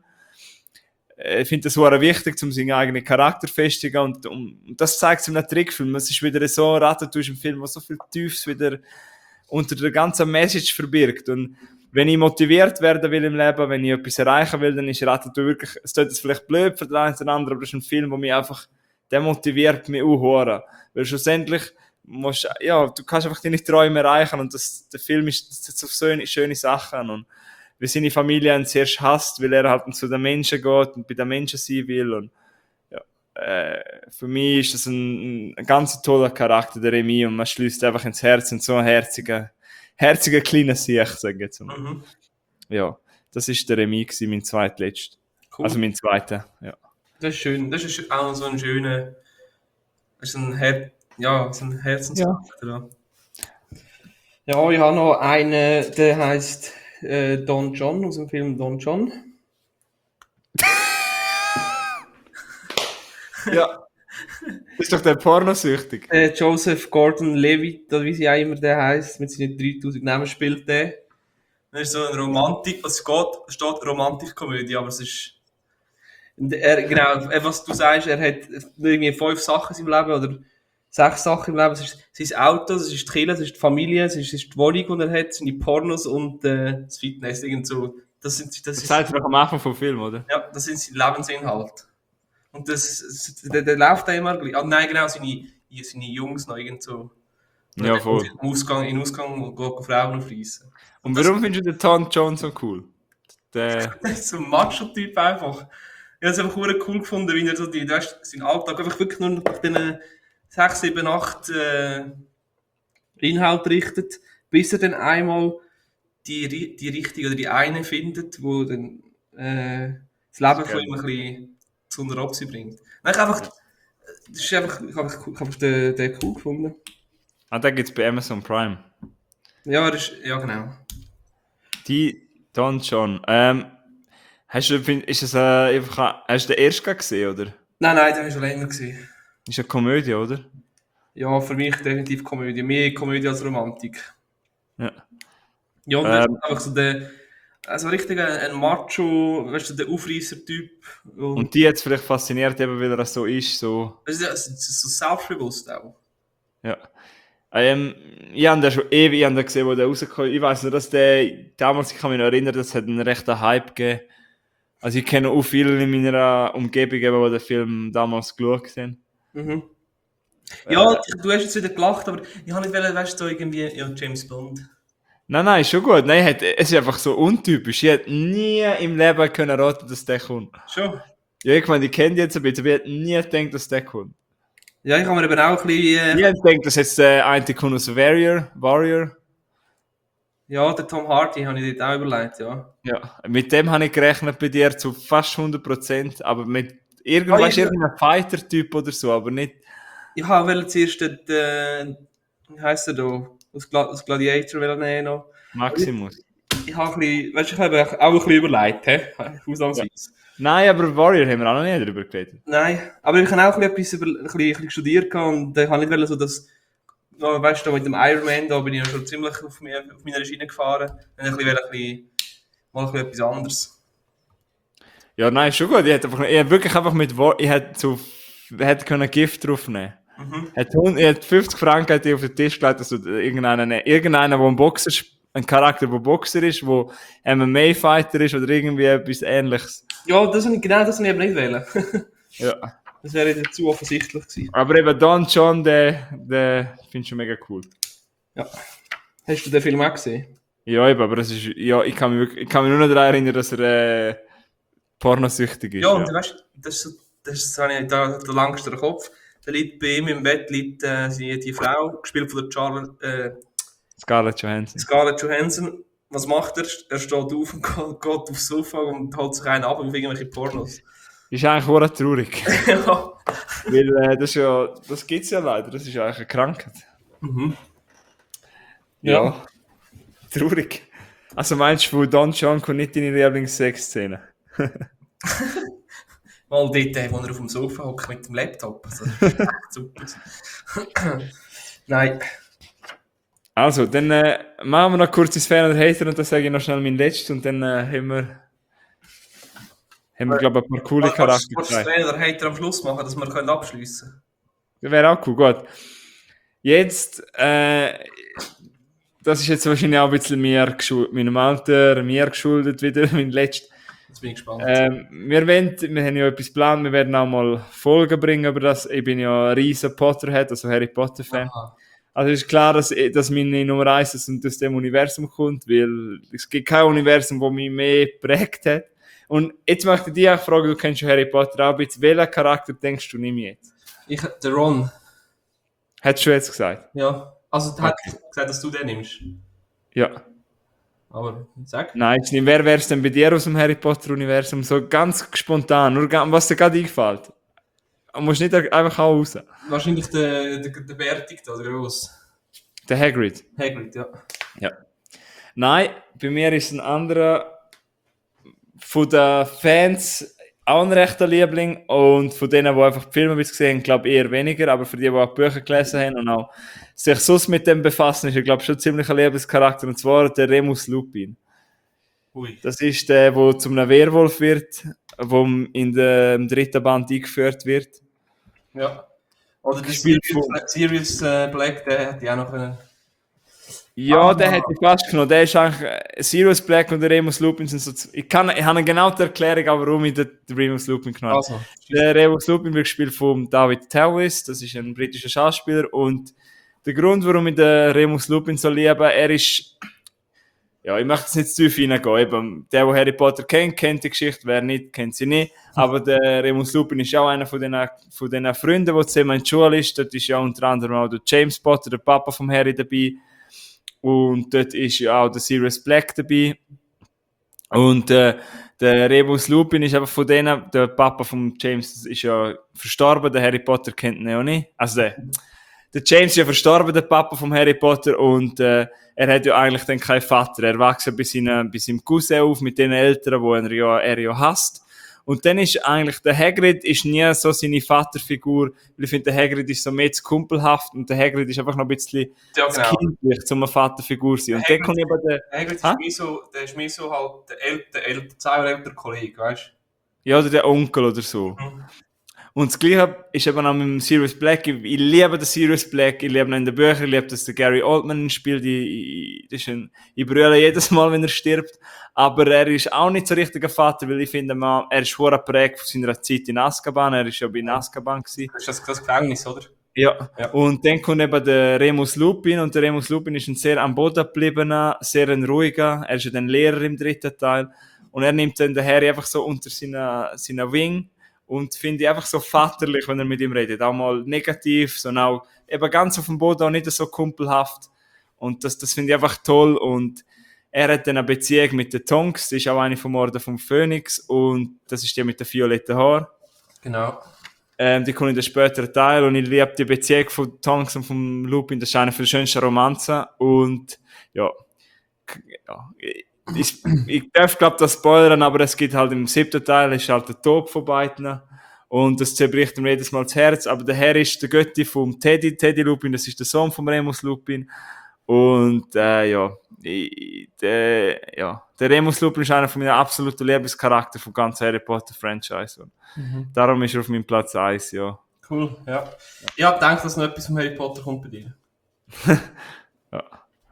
Ich finde das sehr wichtig, um seinen eigenen Charakter zu festigen und, und das zeigt es in einem Trickfilm. Es ist wieder so Ratatouille im Film, was so viel Tiefes wieder unter der ganzen Message verbirgt und wenn ich motiviert werden will im Leben, wenn ich etwas erreichen will, dann ist Ratatouille wirklich, es tut jetzt vielleicht blöd für den einen oder anderen, aber das ist ein Film, der mich einfach, der motiviert mich auch. Weil schlussendlich musst, ja, du kannst einfach deine Träume erreichen und das, der Film ist, das setzt auf so eine, schöne Sachen und wie seine Familie ihn zuerst hasst, weil er halt zu den Menschen geht und bei den Menschen sein will und ja, äh, für mich ist das ein, ein ganz toller Charakter, der Remy, und man schließt einfach ins Herz und so ein herziger, herziger kleiner Sieg, sage ich jetzt mal. Mhm. Ja, das ist der Remy gewesen, mein zweitletzt. Cool. Also mein zweiter, ja. Das ist schön, das ist auch so ein schöner, das ist ein, Her ja, so ein Herzenscharakter. Ja. ja, ich habe noch einen, der heißt äh, Don John, aus dem Film Don John. Ja. Ist doch der pornosüchtig. Äh, Joseph Gordon-Levitt, oder wie sie auch immer der heisst, mit seinen dreitausend Namen spielt der. Das ist so eine Romantik, es geht, es steht Romantikkomödie, aber es ist, er, genau, was du sagst, er hat irgendwie fünf Sachen in seinem Leben, oder sechs Sachen im Leben. Es ist sein Auto, es ist die Kirche, es ist die Familie, es ist, es ist die Wohnung, die er hat, seine Pornos und äh, das Fitness. Irgend so. Das sind, das das ist, sagt er doch am Anfang vom Film, oder? Ja, das sind seine Lebensinhalte. Und das, das der, der läuft da immer gleich. Ah, nein, genau, seine, seine Jungs noch irgend so. Ja, voll. Im Ausgang, in Ausgang geht Frauen aufreissen. Und, und warum findest du den Don John so cool? Der das ist so ein Macho-Typ einfach. Ich habe es einfach cool gefunden, wie er so die, du weißt, seinen Alltag einfach wirklich nur nach diesen sechs, sieben, acht äh, Inhalt richtet, bis er dann einmal die, die richtige oder die eine findet, wo dann äh, das Leben von ihm ein bisschen zu einer Opsi bringt. Nein, ich einfach, das ist einfach, ich habe einfach den, den cool gefunden. Ah, den gibt es bei Amazon Prime. Ja, das ist, ja genau. Die Don John. Ähm, hast du, ist es, äh, einfach, hast du den ersten gesehen, oder? Nein, nein, den habe ich schon länger gesehen. Ist eine Komödie, oder? Ja, für mich definitiv Komödie. Mehr Komödie als Romantik. Ja. Ja, und das ähm, ist einfach so der, also richtig ein, ein Macho, weißt du, der Aufreisser-Typ. Und, und die hat es vielleicht fasziniert, eben weil er so ist, so... Das ist so selbstbewusst auch. Ja. Ähm, ich habe den schon ewig ich gesehen, wo der rausgekommen ist. Ich weiss nur, dass der, damals, ich kann mich noch erinnern, das hat einen rechten Hype gegeben. Also ich kenne auch viele in meiner Umgebung, die den Film damals geschaut haben. Mhm. Ja, äh, du hast jetzt wieder gelacht, aber ich habe nicht wollen, weißt du, so irgendwie, ja, James Bond. Nein, nein, ist schon gut. Nein, hat, es ist einfach so untypisch. Ich hätte nie im Leben können raten, dass der kommt. Schon? Ja, ich meine, ich kenne die jetzt ein bisschen, aber ich hätte nie gedacht, dass der kommt. Ja, ich habe mir eben auch ein bisschen... Äh, ich hätte gedacht, dass jetzt der eine kommt aus Warrior, Warrior. Ja, der Tom Hardy habe ich dort auch überlegt, ja. Ja, mit dem habe ich gerechnet bei dir zu fast hundert Prozent, aber mit irgendwas oh, irgendein Fighter-Typ oder so, aber nicht... Ich habe zuerst den, den, wie heisst er da, aus, Gla aus Gladiator nehmen noch. Maximus. Ich, ich habe ein bisschen, weißt du, ich habe auch ein bisschen überlegt, he? Ausnahmsweise. Ja. Nein, aber Warrior haben wir auch noch nie darüber geredet. Nein, aber ich habe auch etwas über, ein bisschen, ein bisschen studiert und ich habe nicht wollen, so das, weißt du, mit dem Iron Man, da bin ich schon ziemlich auf, mir, auf meiner Schiene gefahren. Und ich wollte ein bisschen, mal ein bisschen etwas anderes. Ja, nein, schon gut. Ich hätte einfach, ich hätte wirklich einfach mit, ich hätte so, ich hätte können Gift draufnehmen. Mhm. Ich hätte fünfzig Franken hätte ich auf den Tisch gelegt, dass also irgendeinen, irgendeiner, der ein Boxer, ein Charakter, der Boxer ist, der M M A-Fighter ist oder irgendwie etwas Ähnliches. Ja, das habe ich, genau das habe ich eben nicht wählen. Ja. Das wäre jetzt zu offensichtlich gewesen. Aber eben Don John, der, der finde ich schon mega cool. Ja. Hast du den Film auch gesehen? Ja, eben, aber das ist, ja, ich kann mich, wirklich, ich kann mich nur noch daran erinnern, dass er äh, pornosüchtig ist. Ja, und ja. Weißt, das ist so, das ist so eine, da, der langste Kopf. Da liegt bei ihm im Bett liegt, äh, die Frau, gespielt von der Charlotte, äh, Scarlett Johansson. Scarlett Johansson. Was macht er? Er steht auf und geht, geht aufs Sofa und holt sich einen ab auf irgendwelche Pornos. Ist eigentlich auch traurig. Ja. Weil äh, das, ja, das gibt es ja leider, das ist eigentlich eine Krankheit. Mhm. Ja. ja. Traurig. Also meinst du, von Don John kommt nicht deine Lieblings-Sex-Szene? Mal dort, wo er auf dem Sofa hockt mit dem Laptop. Also, das ist echt super. Nein. Also, dann äh, machen wir noch kurz ins Fan oder Hater und dann sage ich noch schnell mein letztes und dann äh, haben wir, haben wir glaube ich, ein paar coole Charaktere. Willst du das Fan oder Hater am Schluss machen, dass wir abschliessen können? Das wäre auch cool, gut. Jetzt, äh, das ist jetzt wahrscheinlich auch ein bisschen mir geschuldet, meinem Alter, mir geschuldet wieder, mein letztes. Jetzt bin ich gespannt. Ähm, wir, wollen, wir haben ja etwas geplant, wir werden auch mal Folgen bringen über das. Ich bin ja ein riesen Potterhead, also Harry Potter-Fan. Aha. Also ist klar, dass, dass meine Nummer eins aus dem Universum kommt, weil es gibt kein Universum, das mich mehr geprägt hat. Und jetzt möchte ich dich auch fragen, du kennst schon Harry Potter auch ein bisschen, welchen Charakter denkst du, nimm ich jetzt? Ich, der Ron. Hättest du jetzt gesagt? Ja. Also, der hat gesagt, dass du den nimmst. Ja. Aber, sag. Nein, jetzt nicht. Wer wäre es denn bei dir aus dem Harry Potter-Universum? So ganz spontan, nur ga- was dir gerade einfällt. Du musst nicht einfach auch raus. Wahrscheinlich der, der, der Bärtig da, der Gross. Der Hagrid. Hagrid, ja. Ja. Nein, bei mir ist ein anderer von den Fans auch ein rechter Liebling und von denen, die einfach die Filme bis gesehen haben, glaube ich eher weniger, aber für die, die auch die Bücher gelesen haben und auch sich sonst mit dem befassen, ist er, glaube ich, schon ziemlich ein Liebescharakter, und zwar der Remus Lupin. Ui. Das ist der, der zum einem Werwolf wird, der in dem dritten Band eingeführt wird. Ja. Oder der Gespielt Sirius, von- Sirius äh, Black, der hätte ich auch noch können. Ja, Ah. der hätte ich fast genommen. Der ist eigentlich, äh, Sirius Black und der Remus Lupin sind so, z- ich, kann, ich habe genau die Erklärung, aber warum ich den, den Remus Lupin genommen habe. Also, Der Remus Lupin wird gespielt von David Tewis, das ist ein britischer Schauspieler, und der Grund, warum ich den Remus Lupin so liebe, er ist, ja, ich möchte jetzt nicht zu tief hineingehen, eben, der, der Harry Potter kennt, kennt die Geschichte, wer nicht, kennt sie nicht, aber der Remus Lupin ist auch einer von den, von den Freunden, der zusammen in der Schule ist, dort ist ja unter anderem auch der James Potter, der Papa vom Harry, dabei, und dort ist ja auch der Sirius Black dabei, und äh, der Remus Lupin ist einfach von denen, der Papa von James ist ja verstorben, der Harry Potter kennt ihn ja nicht. Also der, der James ist ja verstorben, der Papa von Harry Potter, und äh, er hat ja eigentlich dann keinen Vater. Er wächst ja bei, seinen, bei seinem Cousin auf, mit den Eltern, die er ja, er ja hasst. Und dann ist eigentlich, der Hagrid ist nie so seine Vaterfigur, weil ich finde, der Hagrid ist so mehr zu kumpelhaft und der Hagrid ist einfach noch ein bisschen ja, zu genau. kindlich, um eine Vaterfigur zu sein. Und Der dann kommt eben der, Hagrid ist Hä? mehr so, der ist mehr so halt der ältere, ältere, zwei Jahre ältere Kollege, weißt ja, oder der Onkel oder so. du? Mhm. Und das Gleiche ist eben auch mit dem Sirius Black. Ich, ich liebe den Sirius Black, ich liebe ihn in den Büchern, ich liebe, dass der Gary Oldman spielt. Ich, ich, das ist ein, ich brülle jedes Mal, wenn er stirbt. Aber er ist auch nicht so richtig ein Vater, weil ich finde, man, er ist vorher geprägt von seiner Zeit in Azkaban. Er ist ja bei Azkaban gewesen. Das ist das, das Gefängnis, oder? Ja. Ja. Und dann kommt eben der Remus Lupin, und der Remus Lupin ist ein sehr am Boden gebliebener, sehr ein ruhiger. Er ist ja dann Lehrer im dritten Teil. Und er nimmt dann den Harry einfach so unter seiner, seiner Wing. Und finde ich einfach so vaterlich, wenn er mit ihm redet. Auch mal negativ, sondern auch eben ganz auf dem Boden, auch nicht so kumpelhaft. Und das, das finde ich einfach toll. Und er hat dann eine Beziehung mit der Tonks, die ist auch eine vom Orden vom Phönix. Und das ist die mit den violetten Haaren. Genau. Ähm, die kommt in den späteren Teil. Und ich liebe die Beziehung von Tonks und vom Lupin. Das ist eine der schönsten Romanzen. Und ja, ja ich, ich darf, glaube das spoilern, aber es gibt halt im siebten Teil ist halt der Tod von beiden und das zerbricht ihm jedes Mal das Herz, aber der Herr ist der Götti vom Teddy, Teddy Lupin, das ist der Sohn von Remus Lupin, und äh, ja, ich, der, ja, der Remus Lupin ist einer von meinen absoluten Lieblingscharakter vom ganzen Harry Potter Franchise, und Mhm. darum ist er auf meinem Platz eins, ja. Cool, ja. Ich habe gedacht, dass noch etwas von Harry Potter kommt bei dir. Ja.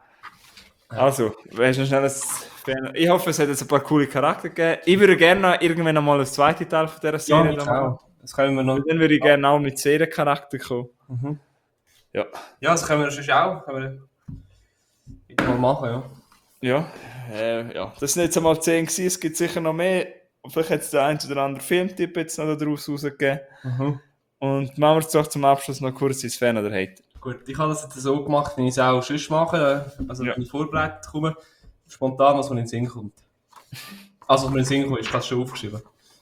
Also, weißt du noch schnell ein Fan? Ich hoffe, es hat jetzt ein paar coole Charakter gegeben. Ich würde gerne irgendwann noch mal ein zweites Teil von dieser Serie ich machen. auch. Das können wir noch. Und dann würde ich gerne auch mit Seriencharakter kommen. Mhm. Ja. Ja, das können wir sonst auch. Können wir wieder mal machen, ja. Ja, äh, ja. Das sind jetzt einmal zehn gewesen. Es gibt sicher noch mehr. Vielleicht hat es der ein oder andere Filmtipp jetzt noch daraus rausgegeben. Mhm. Und machen wir jetzt doch zum Abschluss noch kurz ins Fan oder Hater. Gut, ich habe das jetzt so gemacht, wie ich es auch sonst mache. Also, Ja. wenn ich vorbereitet komme, spontan, was mir in den Sinn kommt. Also, was mir in den Sinn kommt, ist das schon aufgeschrieben.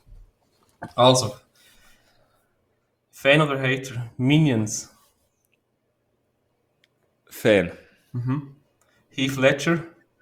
Also, Fan oder Hater? Minions. Fan. Mhm. Heath Ledger.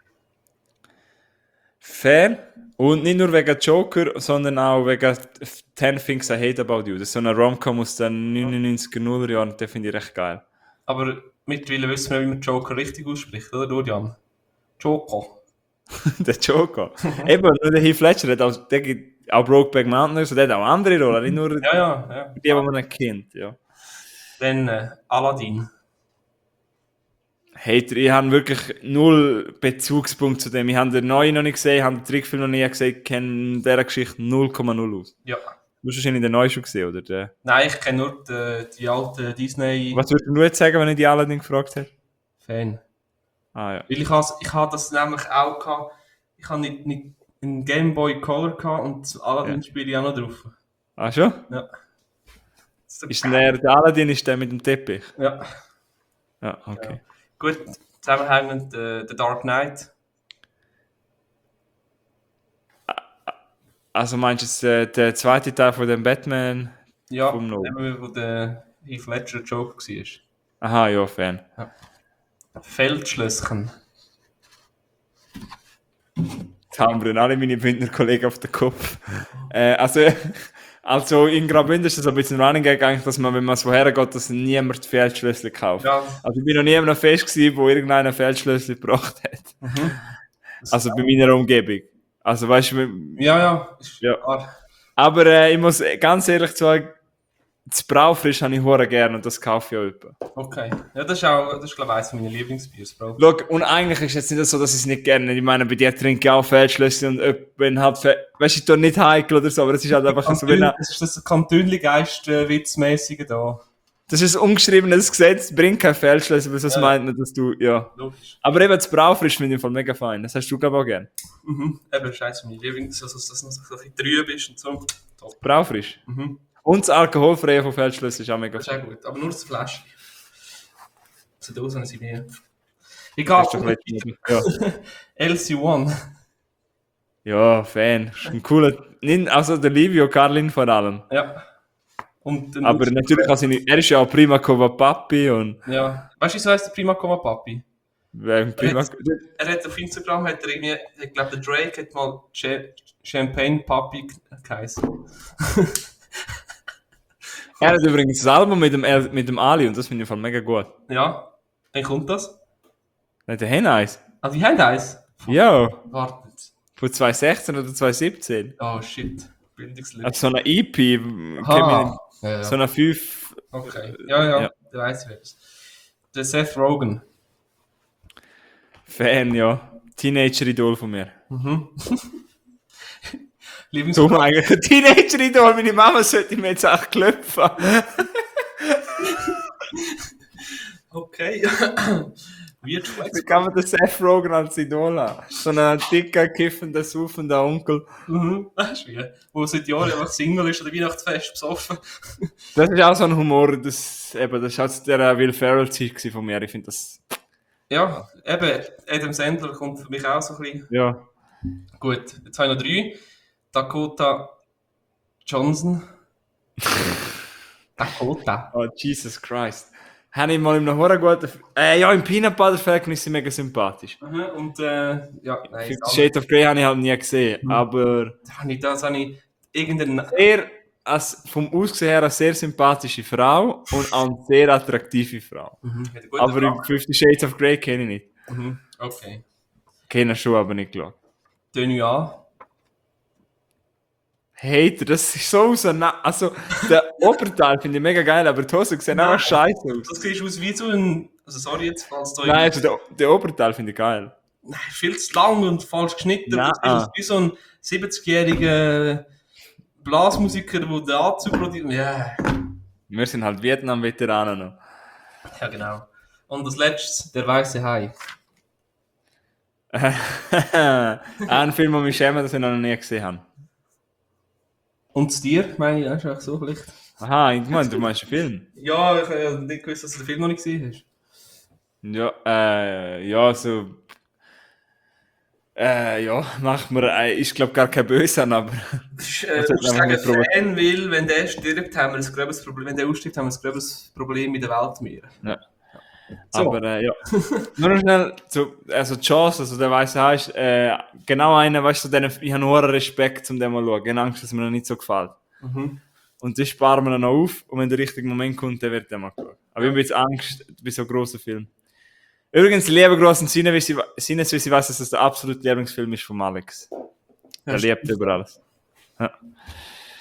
Fan. Und nicht nur wegen Joker, sondern auch wegen ten Things I Hate About You. Das ist so eine Rom-Com aus den neunundneunziger Nuller Jahren, den finde ich recht geil. Aber mittlerweile wissen wir, wie man Joker richtig ausspricht, oder, Dorian? Joker. Der Joker. Eben, nur der Heath Ledger hat auch, der gibt auch Brokeback Mountain, also der hat auch andere Rollen, nicht nur Ja, ja, ja. die, die man nicht kennt. Ja. Dann äh, Aladdin. Hey, ich habe wirklich null Bezugspunkt zu dem. Ich habe den neuen noch nicht gesehen, ich habe den Trickfilm noch nie gesehen, ich kenne dieser Geschichte null Komma null aus. Ja. Du hast wahrscheinlich den neuen schon gesehen, oder? Den? Nein, ich kenne nur die, die alten Disney... Was würdest du nur jetzt sagen, wenn ich die Aladdin gefragt hätte? Fan. Ah ja. Weil ich habe ich habe das nämlich auch gehabt, ich habe nicht, nicht einen Game Boy Color gehabt und das Aladdin-Spiel ja. auch noch drauf. Ah schon? Ja. So ist der, der Aladdin ist der mit dem Teppich? Ja. Ja, okay. Ja. Gut, zusammenhängend äh, The Dark Knight. Also meinst du äh, der zweite Teil von dem Batman? Ja, vom eben, wo der Heath Ledger Joker war. Aha, ja, Fan. Ja. Feldschlösschen. Jetzt haben wir alle meine Bündner Kollegen auf den Kopf. äh, also, also in Graubünden ist das ein bisschen Running Gag eigentlich, dass man, wenn man so hergeht, dass niemand Feldschlössli kauft. Ja. Also ich bin noch nie auf einem Fest gewesen, wo irgendeiner Feldschlössli gebracht hat. Mhm. Also bei meiner Umgebung. Also weißt du, Ja, ja. Ist ja. Klar. Aber äh, ich muss ganz ehrlich sagen, das Braufrisch habe ich hure gerne und das kaufe ich auch etwa. Okay. Ja, das ist auch, das ist glaube ich eines meiner Lieblingsbiers, Bro. Schau, und eigentlich ist es jetzt nicht so, dass ich es nicht gerne. Ich meine, bei dir trinke ich auch Feldschlösschen und äh, wenn halt, Fe- weißt du, ich tue nicht heikel oder so, aber es ist halt einfach so, wenn er, Das ist das Kantönli-Geist-Witzmäßige da. das ist ein ungeschriebenes Gesetz, bring kein Feldschlösschen, aber das Ja. meint nicht, dass du, ja. Logisch. Aber eben das Braufrisch finde ich im Fall mega fein. Das hast du, glaube ich, auch gern. Mhm. Eben, scheiße, mein Lieblings, also, dass das noch so ein bisschen trüb ist und so. Top. Braufrisch. Mhm. Und das Alkoholfreie von Feldschlösschen ist auch mega Das ist fein. auch gut, aber nur das Fläschchen. So Dosen haben sie mir. Das Egal, ist doch letztes Mal. Ja. L C one. Ja, Fan. Ist ein cooler, nicht, also der Livio Carlin vor allem. Ja. Und dann Aber natürlich auch seine, er ist ja auch Prima Cova Papi und Ja. Weißt du, wieso heißt der Prima Coma Papi? wegen Prima, Er hat, er hat auf Instagram, hat er irgendwie, ich glaube, der Drake hat mal Cha- Champagne Papi geheißen. er hat übrigens das Album mit dem, El- mit dem Ali und das finde ich voll mega gut. Ja. Wann kommt das? Nicht der Henneis? Ah, die haben eins? Ja, Wartet. von zwanzig sechzehn oder zwanzig siebzehn. Oh shit. Bildungslücke. Also so eine E P, Ah. Ja, ja. so eine fünf. Okay. Ja, ja, Ja. der weiß ich wer es. Der Seth Rogen. Fan, ja. Teenager-Idol von mir. Mhm. Lieblings So eigentlich ein Teenager-Idol, meine Mama sollte mir jetzt auch klopfen. Okay. Weird Flex. Wie kann man den Seth Rogen als Idol haben? So ein dicker, kiffender, saufender Onkel. Mhm. Weißt du wie? Wo seit Jahren einfach Single ist oder Weihnachtsfest besoffen. Das ist auch so ein Humor, das, eben, das war auch der Will Ferrell-Zeit von mir. Ich finde das, Ja, eben, Adam Sandler kommt für mich auch so ein bisschen. ja. Gut, jetzt habe ich noch drei. Dakota Johnson. Dakota. Oh, Jesus Christ. Habe ich mal in einem Horror guten, äh, ja, im Peanut Butter Falcon ist sie mega sympathisch. Mhm, und äh, ja, nein, Fifty das Shades of Grey habe ich halt nie gesehen, Mhm. aber habe ich, das habe ich irgendeinen... sehr, als, vom Aussehen her eine sehr sympathische Frau und auch eine sehr attraktive Frau. Mhm, hat eine gute Aber Frage. in Fifty Shades of Grey kenne ich nicht. Mhm, okay. Kenne schon, aber nicht geschaut. Tenue an. Hater, das ist so auseinander. Also, der Oberteil finde ich mega geil, aber die Hosen sehen Nein. einfach scheiße aus. Das sieht aus wie so ein... Also sorry jetzt, falls da... Nein, also der, der Oberteil finde ich geil. Nein, viel zu lang und falsch geschnitten. Nein. Das ist wie so ein siebzigjähriger Blasmusiker, der den Anzug produziert. Ja. Wir sind halt Vietnam-Veteranen noch. Ja, genau. Und das letzte, der weiße Hai. Ein Film, den mich schäme, dass ich noch nie gesehen habe. Und zu dir, meine ich, ist auch so vielleicht. Aha, ich meine, du meinst einen Film? Ja, ich habe ja nicht gewusst, dass du den Film noch nicht gesehen hast. Ja, äh, ja, so. Äh, ja, macht mir, äh, ist glaube gar kein Böse, aber. Das ist, äh, Das du hat musst einfach sagen, nicht probiert. Fan will, wenn der stirbt, haben wir ein gröberes Problem. Wenn der ausstirbt, haben wir ein gröberes Problem mit der Weltmeer. Ja. So. Aber äh, ja. Nur noch schnell, zu, also Jaws, also der weiße Hai ist äh, genau einer, weißt du, den, ich habe nur Respekt, um den mal zu schauen. Ich habe Angst, dass mir noch nicht so gefällt. Mhm. Und das sparen wir dann noch auf und wenn der richtige Moment kommt, dann wird der mal geschaut. Aber ich habe jetzt Angst bei so grossen Filmen. Übrigens, liebe grossen Sinne, wie sie, Sinnes, wie sie weiß, dass das der absolute Lieblingsfilm ist von Alex. Er Ja, liebt über alles. Ja.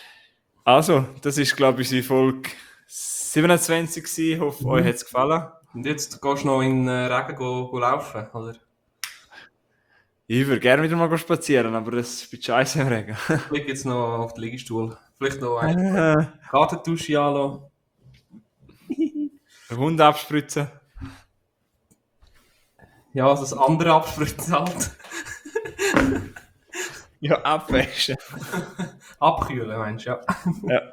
Also, das ist, glaube ich, die Folge siebenundzwanzig gewesen. Ich hoffe, euch hat es gefallen. Und jetzt gehst du noch in den Regen go, go laufen, oder? Ich würde gerne wieder mal spazieren, aber das ist scheiße im Regen. Vielleicht jetzt noch auf den Liegestuhl. Vielleicht noch eine Gartendusche anlassen. Den Hund abspritzen. Ja, also das andere abspritzen halt. Ja, abwaschen. Abkühlen, meinst du, ja. Ja.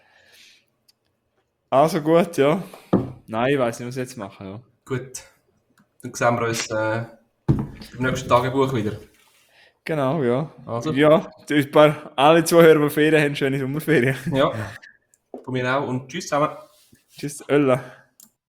Also gut, ja. Nein, ich weiß nicht, was ich jetzt machen. Ja. Gut. Dann sehen wir uns äh, im nächsten Tagebuch wieder. Genau, ja. Also. Ja, ein paar, alle Zuhörer, die Ferien haben, schöne Sommerferien. Ja, von mir auch. Und tschüss zusammen. Tschüss, Ölla.